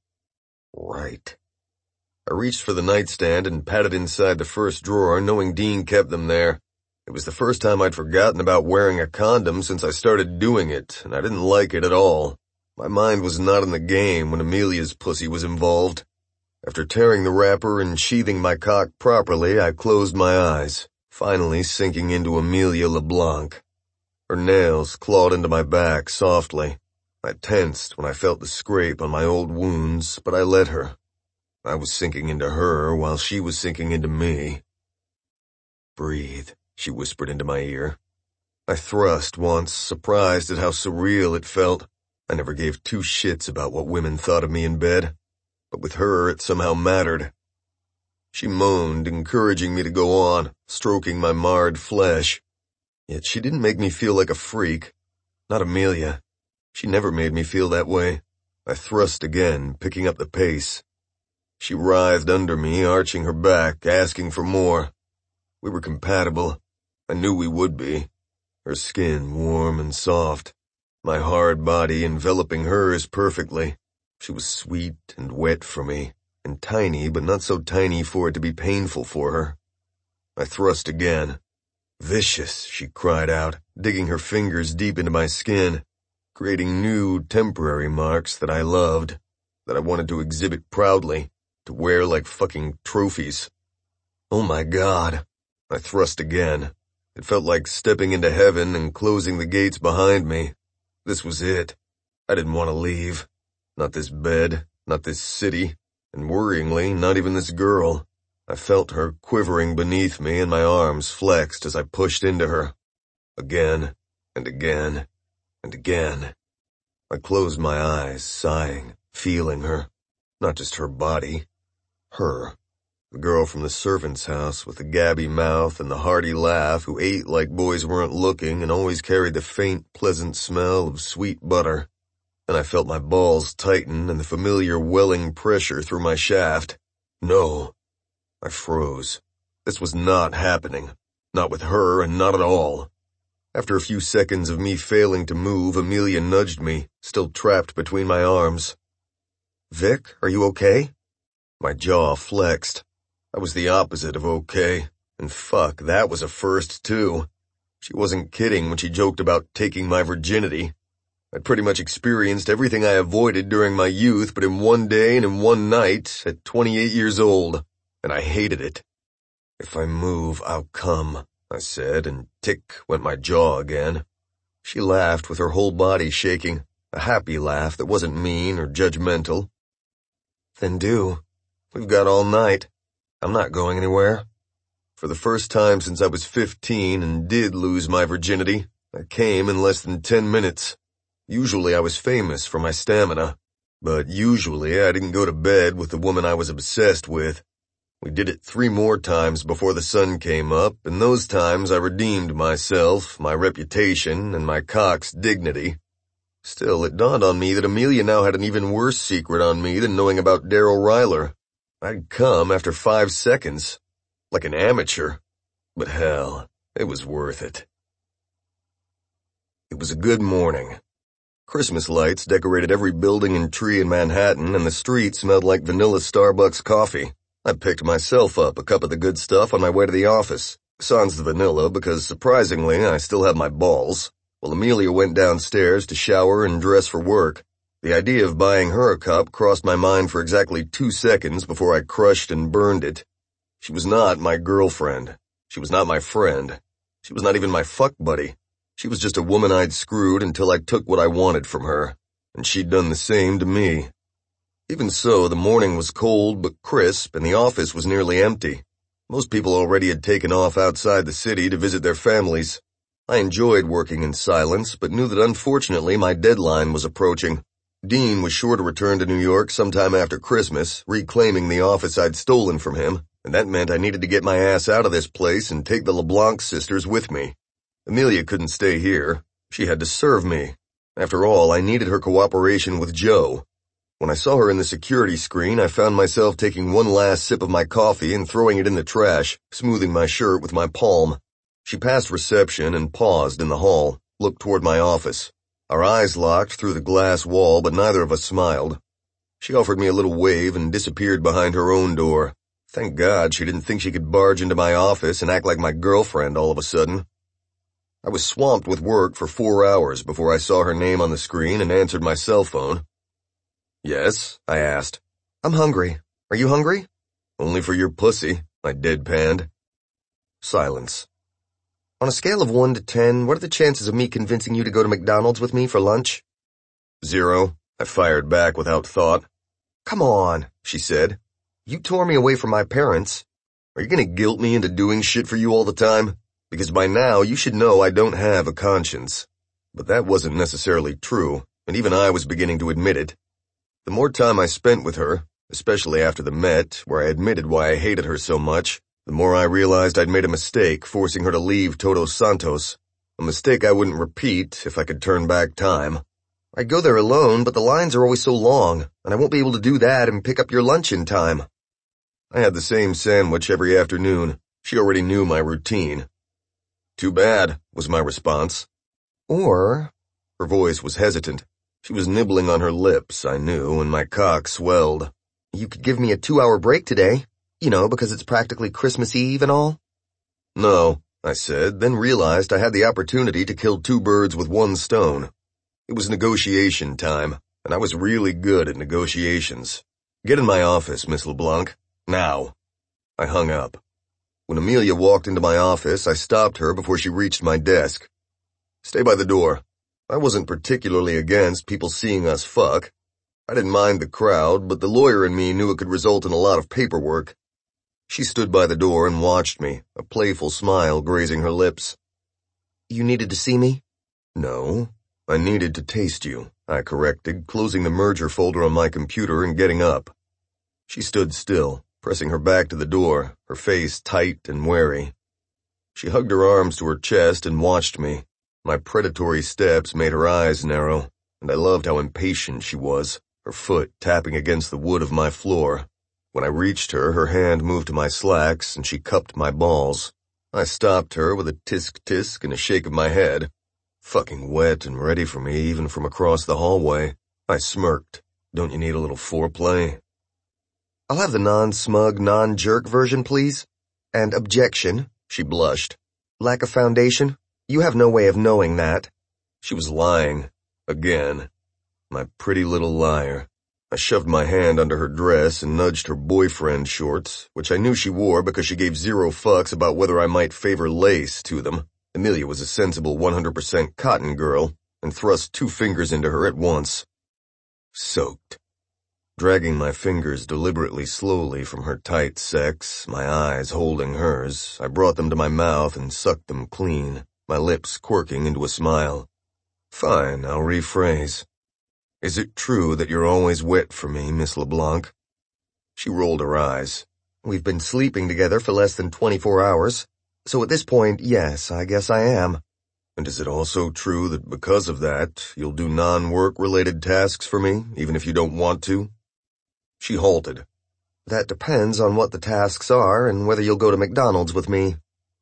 I reached for the nightstand and patted inside the first drawer, knowing Dean kept them there. It was the first time I'd forgotten about wearing a condom since I started doing it, and I didn't like it at all. My mind was not in the game when Amelia's pussy was involved. After tearing the wrapper and sheathing my cock properly, I closed my eyes, finally sinking into Amelia LeBlanc. Her nails clawed into my back softly. I tensed when I felt the scrape on my old wounds, but I let her. I was sinking into her while she was sinking into me. Breathe, she whispered into my ear. I thrust once, surprised at how surreal it felt. I never gave two shits about what women thought of me in bed, but with her it somehow mattered. She moaned, encouraging me to go on, stroking my marred flesh. Yet she didn't make me feel like a freak. Not Amelia. She never made me feel that way. I thrust again, picking up the pace. She writhed under me, arching her back, asking for more. We were compatible. I knew we would be. Her skin warm and soft. My hard body enveloping hers perfectly. She was sweet and wet for me, and tiny but not so tiny for it to be painful for her. I thrust again. Vicious, she cried out, digging her fingers deep into my skin, creating new, temporary marks that I loved, that I wanted to exhibit proudly, to wear like fucking trophies. Oh my God. I thrust again. It felt like stepping into heaven and closing the gates behind me. This was it. I didn't want to leave. Not this bed, not this city, and worryingly, not even this girl. I felt her quivering beneath me and my arms flexed as I pushed into her. Again, and again, and again. I closed my eyes, sighing, feeling her. Not just her body. Her. The girl from the servant's house with the gabby mouth and the hearty laugh who ate like boys weren't looking and always carried the faint, pleasant smell of sweet butter. And I felt my balls tighten and the familiar welling pressure through my shaft. No. I froze. This was not happening. Not with her and not at all. After a few seconds of me failing to move, Amelia nudged me, still trapped between my arms. "Vic, are you okay?" My jaw flexed. I was the opposite of okay. And fuck, that was a first too. She wasn't kidding when she joked about taking my virginity. I'd pretty much experienced everything I avoided during my youth, but in one day and in one night, at 28 years old, and I hated it. "If I move, I'll come," I said, and tick went my jaw again. She laughed with her whole body shaking, a happy laugh that wasn't mean or judgmental. "Then do. We've got all night. I'm not going anywhere." For the first time since I was 15 and did lose my virginity, I came in less than 10 minutes. Usually I was famous for my stamina, but usually I didn't go to bed with the woman I was obsessed with. We did it 3 more times before the sun came up, and those times I redeemed myself, my reputation, and my cock's dignity. Still, it dawned on me that Amelia now had an even worse secret on me than knowing about Daryl Ryler. I'd come after 5 seconds, like an amateur, but hell, it was worth it. It was a good morning. Christmas lights decorated every building and tree in Manhattan, and the street smelled like vanilla Starbucks coffee. I picked myself up a cup of the good stuff on my way to the office, sans the vanilla because, surprisingly, I still have my balls, while Amelia went downstairs to shower and dress for work. The idea of buying her a cup crossed my mind for exactly 2 seconds before I crushed and burned it. She was not my girlfriend. She was not my friend. She was not even my fuck buddy. She was just a woman I'd screwed until I took what I wanted from her, and she'd done the same to me. Even so, the morning was cold but crisp, and the office was nearly empty. Most people already had taken off outside the city to visit their families. I enjoyed working in silence, but knew that unfortunately my deadline was approaching. Dean was sure to return to New York sometime after Christmas, reclaiming the office I'd stolen from him, and that meant I needed to get my ass out of this place and take the LeBlanc sisters with me. Amelia couldn't stay here. She had to serve me. After all, I needed her cooperation with Joe. When I saw her in the security screen, I found myself taking one last sip of my coffee and throwing it in the trash, smoothing my shirt with my palm. She passed reception and paused in the hall, looked toward my office. Our eyes locked through the glass wall, but neither of us smiled. She offered me a little wave and disappeared behind her own door. Thank God she didn't think she could barge into my office and act like my girlfriend all of a sudden. I was swamped with work for 4 hours before I saw her name on the screen and answered my cell phone. "Yes?" I asked. "I'm hungry. Are you hungry?" "Only for your pussy," I deadpanned. Silence. "On a scale of 1 to 10, what are the chances of me convincing you to go to McDonald's with me for lunch?" 0, I fired back without thought. "Come on," she said. "You tore me away from my parents. Are you gonna guilt me into doing shit for you all the time? Because by now you should know I don't have a conscience." But that wasn't necessarily true, and even I was beginning to admit it. The more time I spent with her, especially after the Met, where I admitted why I hated her so much, the more I realized I'd made a mistake forcing her to leave Todos Santos, a mistake I wouldn't repeat if I could turn back time. "I'd go there alone, but the lines are always so long, and I won't be able to do that and pick up your lunch in time." I had the same sandwich every afternoon. She already knew my routine. "Too bad," was my response. "Or," her voice was hesitant. She was nibbling on her lips, I knew, and my cock swelled. "You could give me a 2-hour break today, because it's practically Christmas Eve and all." "No," I said, then realized I had the opportunity to kill two birds with one stone. It was negotiation time, and I was really good at negotiations. Get in my office, Miss LeBlanc. Now. I hung up. When Amelia walked into my office, I stopped her before she reached my desk. Stay by the door. I wasn't particularly against people seeing us fuck. I didn't mind the crowd, but the lawyer in me knew it could result in a lot of paperwork. She stood by the door and watched me, a playful smile grazing her lips. You needed to see me? No, I needed to taste you, I corrected, closing the merger folder on my computer and getting up. She stood still, pressing her back to the door, her face tight and wary. She hugged her arms to her chest and watched me. My predatory steps made her eyes narrow, and I loved how impatient she was, her foot tapping against the wood of my floor. When I reached her, her hand moved to my slacks and she cupped my balls. I stopped her with a tisk-tisk and a shake of my head. Fucking wet and ready for me even from across the hallway. I smirked. Don't you need a little foreplay? I'll have the non-smug, non-jerk version, please. And objection, she blushed. Lack of foundation? You have no way of knowing that. She was lying. Again. My pretty little liar. I shoved my hand under her dress and nudged her boyfriend shorts, which I knew she wore because she gave zero fucks about whether I might favor lace to them. Amelia was a sensible 100% cotton girl, and thrust 2 fingers into her at once. Soaked. Dragging my fingers deliberately slowly from her tight sex, my eyes holding hers, I brought them to my mouth and sucked them clean, my lips quirking into a smile. Fine, I'll rephrase. Is it true that you're always wet for me, Miss LeBlanc? She rolled her eyes. We've been sleeping together for less than 24 hours, so at this point, yes, I guess I am. And is it also true that because of that, you'll do non-work-related tasks for me, even if you don't want to? She halted. That depends on what the tasks are and whether you'll go to McDonald's with me.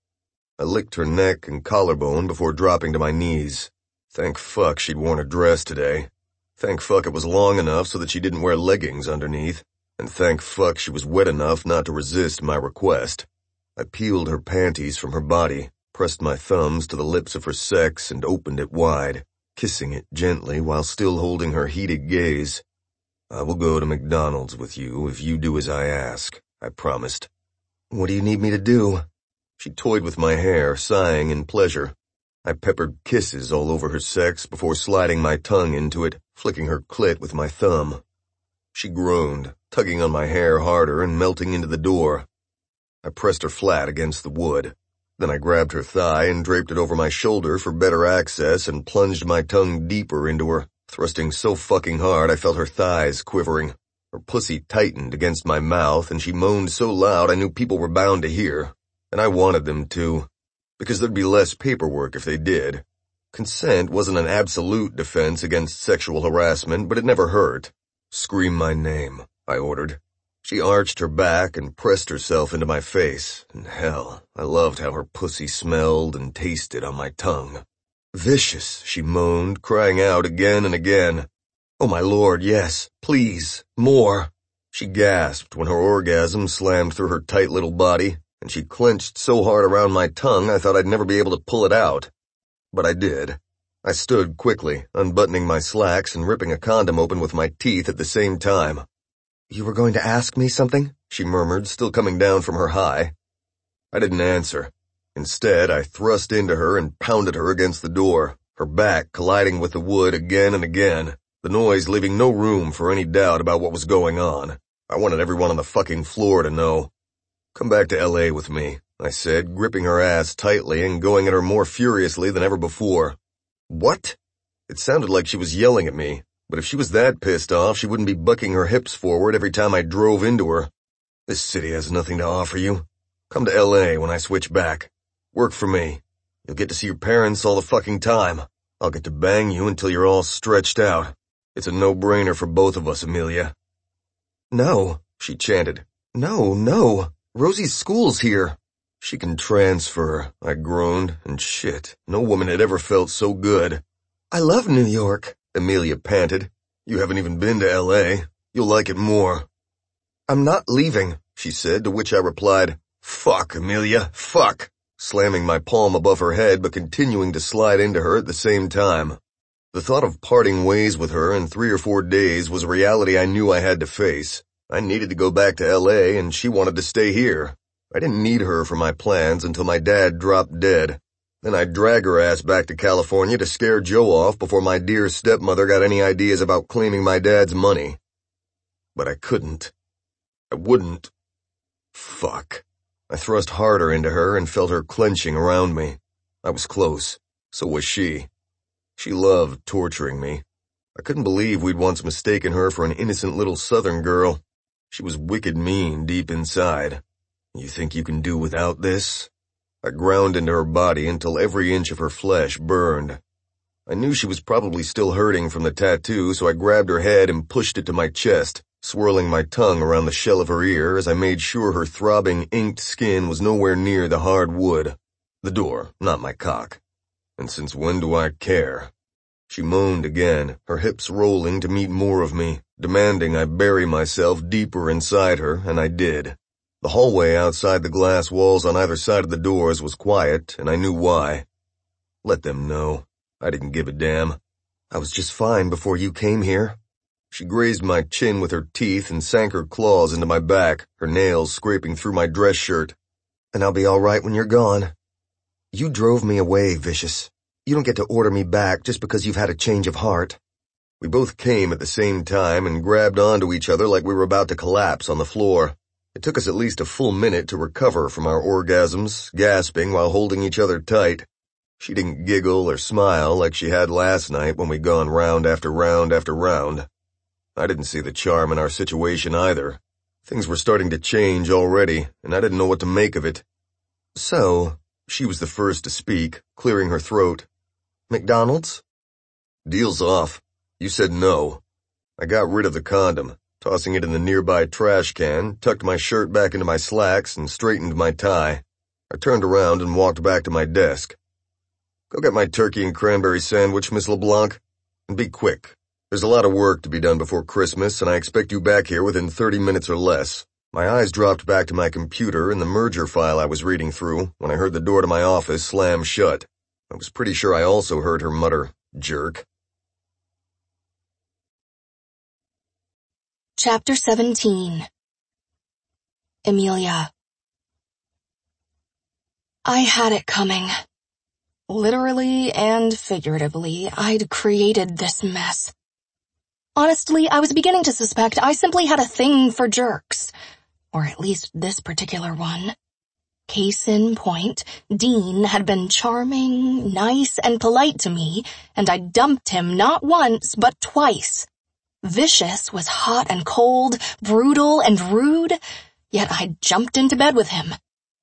I licked her neck and collarbone before dropping to my knees. Thank fuck she'd worn a dress today. Thank fuck it was long enough so that she didn't wear leggings underneath. And thank fuck she was wet enough not to resist my request. I peeled her panties from her body, pressed my thumbs to the lips of her sex and opened it wide, kissing it gently while still holding her heated gaze. I will go to McDonald's with you if you do as I ask, I promised. What do you need me to do? She toyed with my hair, sighing in pleasure. I peppered kisses all over her sex before sliding my tongue into it, flicking her clit with my thumb. She groaned, tugging on my hair harder and melting into the door. I pressed her flat against the wood. Then I grabbed her thigh and draped it over my shoulder for better access and plunged my tongue deeper into her, thrusting so fucking hard I felt her thighs quivering. Her pussy tightened against my mouth and she moaned so loud I knew people were bound to hear. And I wanted them to. Because there'd be less paperwork if they did. Consent wasn't an absolute defense against sexual harassment, but it never hurt. Scream my name, I ordered. She arched her back and pressed herself into my face, and hell, I loved how her pussy smelled and tasted on my tongue. Vicious, she moaned, crying out again and again. Oh my lord, yes, please, more. She gasped when her orgasm slammed through her tight little body, and she clenched so hard around my tongue I thought I'd never be able to pull it out. But I did. I stood quickly, unbuttoning my slacks and ripping a condom open with my teeth at the same time. You were going to ask me something? She murmured, still coming down from her high. I didn't answer. Instead, I thrust into her and pounded her against the door, her back colliding with the wood again and again, the noise leaving no room for any doubt about what was going on. I wanted everyone on the fucking floor to know. Come back to L.A. with me, I said, gripping her ass tightly and going at her more furiously than ever before. What? It sounded like she was yelling at me, but if she was that pissed off, she wouldn't be bucking her hips forward every time I drove into her. This city has nothing to offer you. Come to L.A. when I switch back. Work for me. You'll get to see your parents all the fucking time. I'll get to bang you until you're all stretched out. It's a no-brainer for both of us, Amelia. No, she chanted. No. Rosie's school's here. She can transfer, I groaned, and shit, no woman had ever felt so good. I love New York, Amelia panted. You haven't even been to L.A. You'll like it more. I'm not leaving, she said, to which I replied, fuck, Amelia, fuck. slamming my palm above her head but continuing to slide into her at the same time. The thought of parting ways with her in 3 or 4 days was a reality I knew I had to face. I needed to go back to LA and she wanted to stay here. I didn't need her for my plans until my dad dropped dead. Then I'd drag her ass back to California to scare Joe off before my dear stepmother got any ideas about claiming my dad's money. But I couldn't. I wouldn't. Fuck. I thrust harder into her and felt her clenching around me. I was close. So was she. She loved torturing me. I couldn't believe we'd once mistaken her for an innocent little southern girl. She was wicked mean deep inside. You think you can do without this? I ground into her body until every inch of her flesh burned. I knew she was probably still hurting from the tattoo, so I grabbed her head and pushed it to my chest, swirling my tongue around the shell of her ear as I made sure her throbbing, inked skin was nowhere near the hard wood. The door, not my cock. And since when do I care? She moaned again, her hips rolling to meet more of me, demanding I bury myself deeper inside her, and I did. The hallway outside the glass walls on either side of the doors was quiet, and I knew why. Let them know. I didn't give a damn. I was just fine before you came here. She grazed my chin with her teeth and sank her claws into my back, her nails scraping through my dress shirt. And I'll be all right when you're gone. You drove me away, Vicious. You don't get to order me back just because you've had a change of heart. We both came at the same time and grabbed onto each other like we were about to collapse on the floor. It took us at least a full minute to recover from our orgasms, gasping while holding each other tight. She didn't giggle or smile like she had last night when we'd gone round after round after round. I didn't see the charm in our situation either. Things were starting to change already, and I didn't know what to make of it. So, she was the first to speak, clearing her throat. McDonald's? Deal's off. You said no. I got rid of the condom, tossing it in the nearby trash can, tucked my shirt back into my slacks, and straightened my tie. I turned around and walked back to my desk. Go get my turkey and cranberry sandwich, Miss LeBlanc. And be quick. There's a lot of work to be done before Christmas, and I expect you back here within 30 minutes or less. My eyes dropped back to my computer and the merger file I was reading through when I heard the door to my office slam shut. I was pretty sure I also heard her mutter, jerk. Chapter 17. Emilia. I had it coming. Literally and figuratively, I'd created this mess. Honestly, I was beginning to suspect I simply had a thing for jerks. Or at least this particular one. Case in point, Dean had been charming, nice, and polite to me, and I dumped him not once, but twice. Vicious was hot and cold, brutal and rude, yet I jumped into bed with him.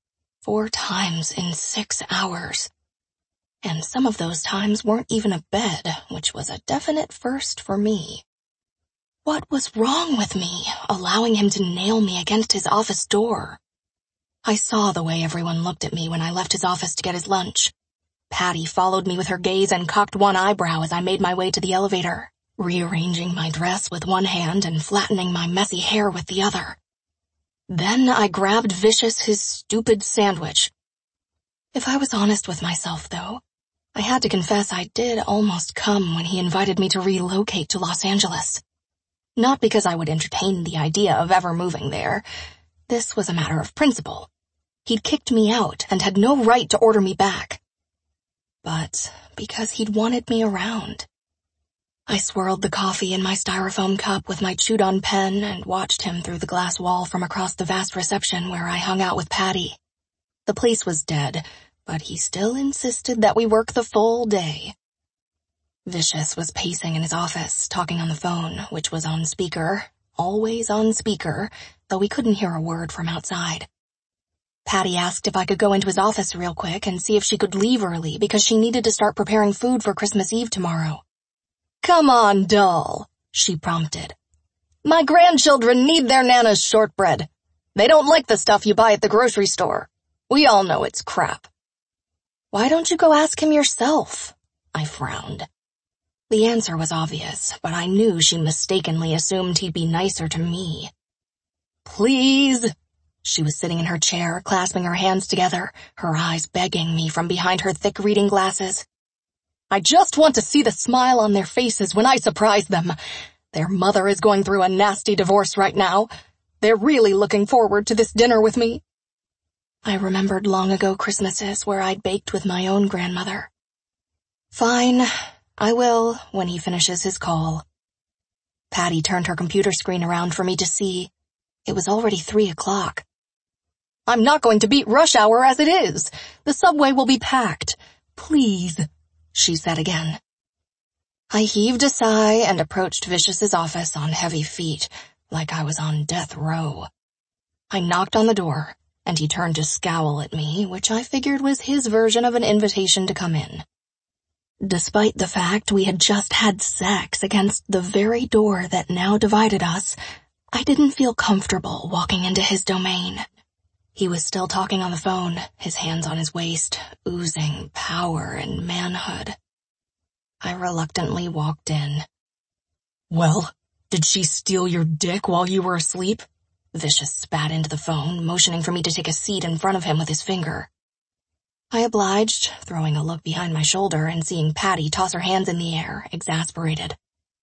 4 times in 6 hours. And some of those times weren't even a bed, which was a definite first for me. What was wrong with me, allowing him to nail me against his office door? I saw the way everyone looked at me when I left his office to get his lunch. Patty followed me with her gaze and cocked one eyebrow as I made my way to the elevator, rearranging my dress with one hand and flattening my messy hair with the other. Then I grabbed Vicious his stupid sandwich. If I was honest with myself, though, I had to confess I did almost come when he invited me to relocate to Los Angeles. Not because I would entertain the idea of ever moving there. This was a matter of principle. He'd kicked me out and had no right to order me back. But because he'd wanted me around. I swirled the coffee in my styrofoam cup with my chewed-on pen and watched him through the glass wall from across the vast reception where I hung out with Patty. The place was dead, but he still insisted that we work the full day. Vicious was pacing in his office, talking on the phone, which was on speaker, always on speaker, though we couldn't hear a word from outside. Patty asked if I could go into his office real quick and see if she could leave early because she needed to start preparing food for Christmas Eve tomorrow. "Come on, doll," she prompted. "My grandchildren need their Nana's shortbread. They don't like the stuff you buy at the grocery store. We all know it's crap." "Why don't you go ask him yourself?" I frowned. The answer was obvious, but I knew she mistakenly assumed he'd be nicer to me. "Please," She was sitting in her chair, clasping her hands together, her eyes begging me from behind her thick reading glasses. I just want to see the smile on their faces when I surprise them. Their mother is going through a nasty divorce right now. They're really looking forward to this dinner with me. I remembered long ago Christmases where I'd baked with my own grandmother. Fine, I will when he finishes his call. Patty turned her computer screen around for me to see. It was already 3 o'clock. I'm not going to beat rush hour as it is. The subway will be packed. Please, she said again. I heaved a sigh and approached Vicious's office on heavy feet, like I was on death row. I knocked on the door, and he turned to scowl at me, which I figured was his version of an invitation to come in. Despite the fact we had just had sex against the very door that now divided us, I didn't feel comfortable walking into his domain. He was still talking on the phone, his hands on his waist, oozing power and manhood. I reluctantly walked in. Well, did she steal your dick while you were asleep? Vicious spat into the phone, motioning for me to take a seat in front of him with his finger. I obliged, throwing a look behind my shoulder and seeing Patty toss her hands in the air, exasperated.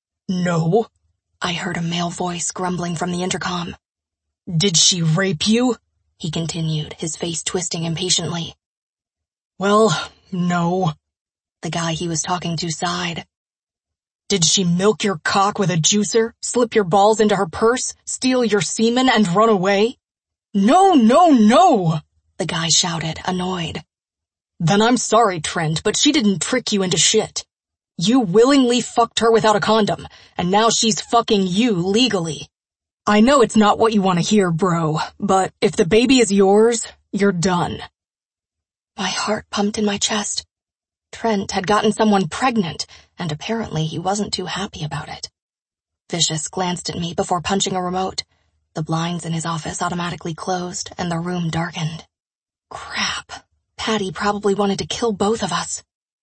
No, I heard a male voice grumbling from the intercom. Did she rape you? He continued, his face twisting impatiently. Well, no. The guy he was talking to sighed. Did she milk your cock with a juicer, slip your balls into her purse, steal your semen, and run away? No, no, no! The guy shouted, annoyed. Then I'm sorry, Trent, but she didn't trick you into shit. You willingly fucked her without a condom, and now she's fucking you legally. I know it's not what you want to hear, bro, but if the baby is yours, you're done. My heart pumped in my chest. Trent had gotten someone pregnant, and apparently he wasn't too happy about it. Vicious glanced at me before punching a remote. The blinds in his office automatically closed, and the room darkened. Crap. Patty probably wanted to kill both of us.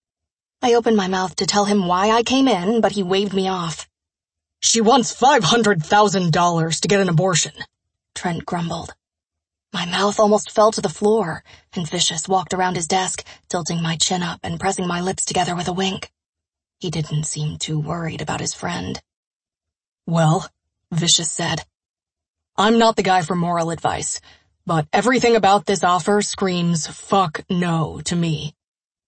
I opened my mouth to tell him why I came in, but he waved me off. She wants $500,000 to get an abortion, Trent grumbled. My mouth almost fell to the floor, and Vicious walked around his desk, tilting my chin up and pressing my lips together with a wink. He didn't seem too worried about his friend. Well, Vicious said, I'm not the guy for moral advice, but everything about this offer screams fuck no to me.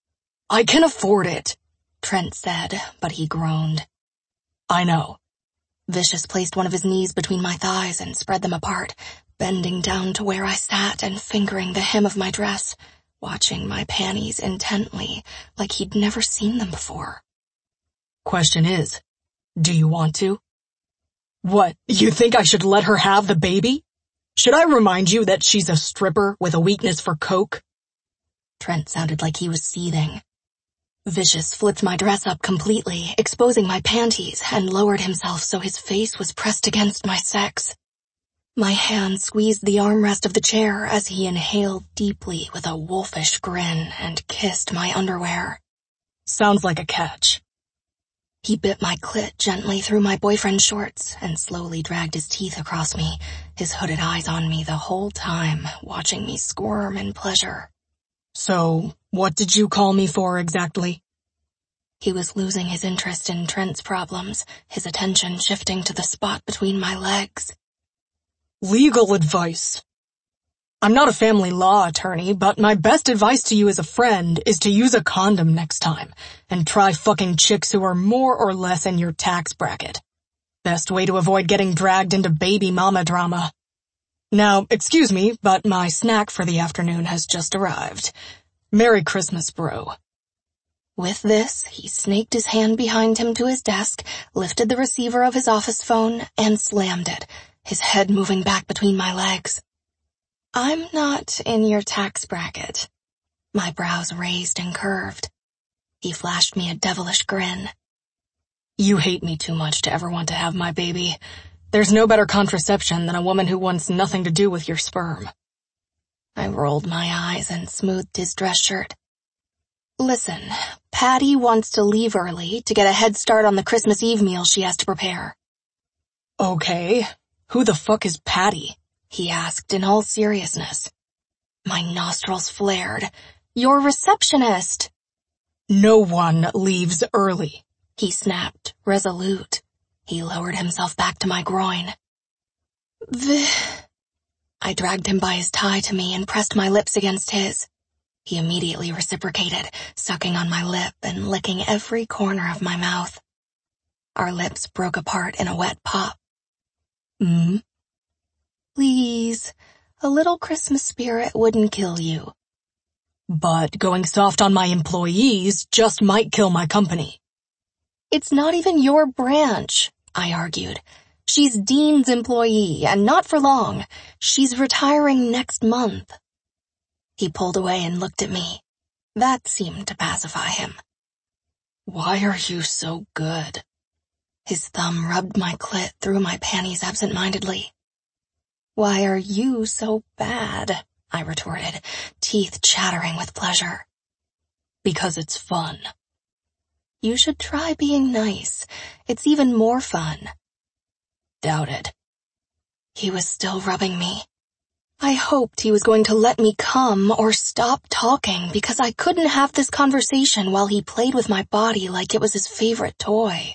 I can afford it, Trent said, but he groaned. I know. Vicious placed one of his knees between my thighs and spread them apart, bending down to where I sat and fingering the hem of my dress, watching my panties intently, like he'd never seen them before. Question is, do you want to? What, you think I should let her have the baby? Should I remind you that she's a stripper with a weakness for coke? Trent sounded like he was seething. Vicious flipped my dress up completely, exposing my panties, and lowered himself so his face was pressed against my sex. My hand squeezed the armrest of the chair as he inhaled deeply with a wolfish grin and kissed my underwear. Sounds like a catch. He bit my clit gently through my boyfriend's shorts and slowly dragged his teeth across me, his hooded eyes on me the whole time, watching me squirm in pleasure. So, what did you call me for exactly? He was losing his interest in Trent's problems, his attention shifting to the spot between my legs. Legal advice. I'm not a family law attorney, but my best advice to you as a friend is to use a condom next time, and try fucking chicks who are more or less in your tax bracket. Best way to avoid getting dragged into baby mama drama. Now, excuse me, but my snack for the afternoon has just arrived. Merry Christmas, bro. With this, he snaked his hand behind him to his desk, lifted the receiver of his office phone, and slammed it, his head moving back between my legs. I'm not in your tax bracket. My brows raised and curved. He flashed me a devilish grin. You hate me too much to ever want to have my baby. There's no better contraception than a woman who wants nothing to do with your sperm. I rolled my eyes and smoothed his dress shirt. Listen, Patty wants to leave early to get a head start on the Christmas Eve meal she has to prepare. Okay, who the fuck is Patty? he asked in all seriousness. My nostrils flared. Your receptionist! No one leaves early, He snapped, resolute. He lowered himself back to my groin. I dragged him by his tie to me and pressed my lips against his. He immediately reciprocated, sucking on my lip and licking every corner of my mouth. Our lips broke apart in a wet pop. Please, a little Christmas spirit wouldn't kill you. But going soft on my employees just might kill my company. It's not even your branch, I argued. She's Dean's employee, and not for long. She's retiring next month. He pulled away and looked at me. That seemed to pacify him. Why are you so good? His thumb rubbed my clit through my panties absent-mindedly. Why are you so bad? I retorted, teeth chattering with pleasure. Because it's fun. You should try being nice. It's even more fun. Doubt it. He was still rubbing me. I hoped he was going to let me come or stop talking because I couldn't have this conversation while he played with my body like it was his favorite toy.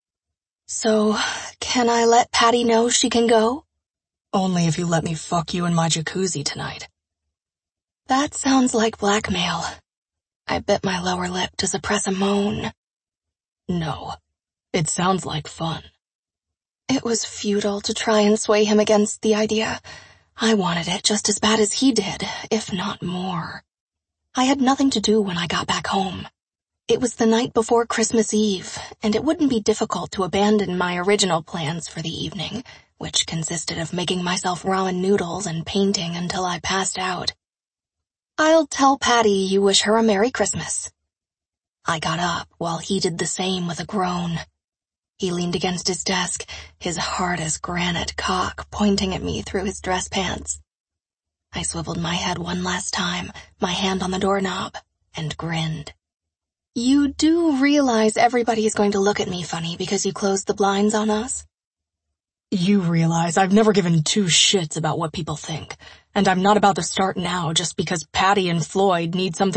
So, can I let Patty know she can go? Only if you let me fuck you in my jacuzzi tonight. That sounds like blackmail. I bit my lower lip to suppress a moan. No, it sounds like fun. It was futile to try and sway him against the idea. I wanted it just as bad as he did, if not more. I had nothing to do when I got back home. It was the night before Christmas Eve, and it wouldn't be difficult to abandon my original plans for the evening, which consisted of making myself ramen noodles and painting until I passed out. I'll tell Patty you wish her a Merry Christmas. I got up while he did the same with a groan. He leaned against his desk, his hard as granite cock pointing at me through his dress pants. I swiveled my head one last time, my hand on the doorknob, and grinned. You do realize everybody is going to look at me funny because you closed the blinds on us? You realize I've never given two shits about what people think, and I'm not about to start now just because Patty and Floyd need something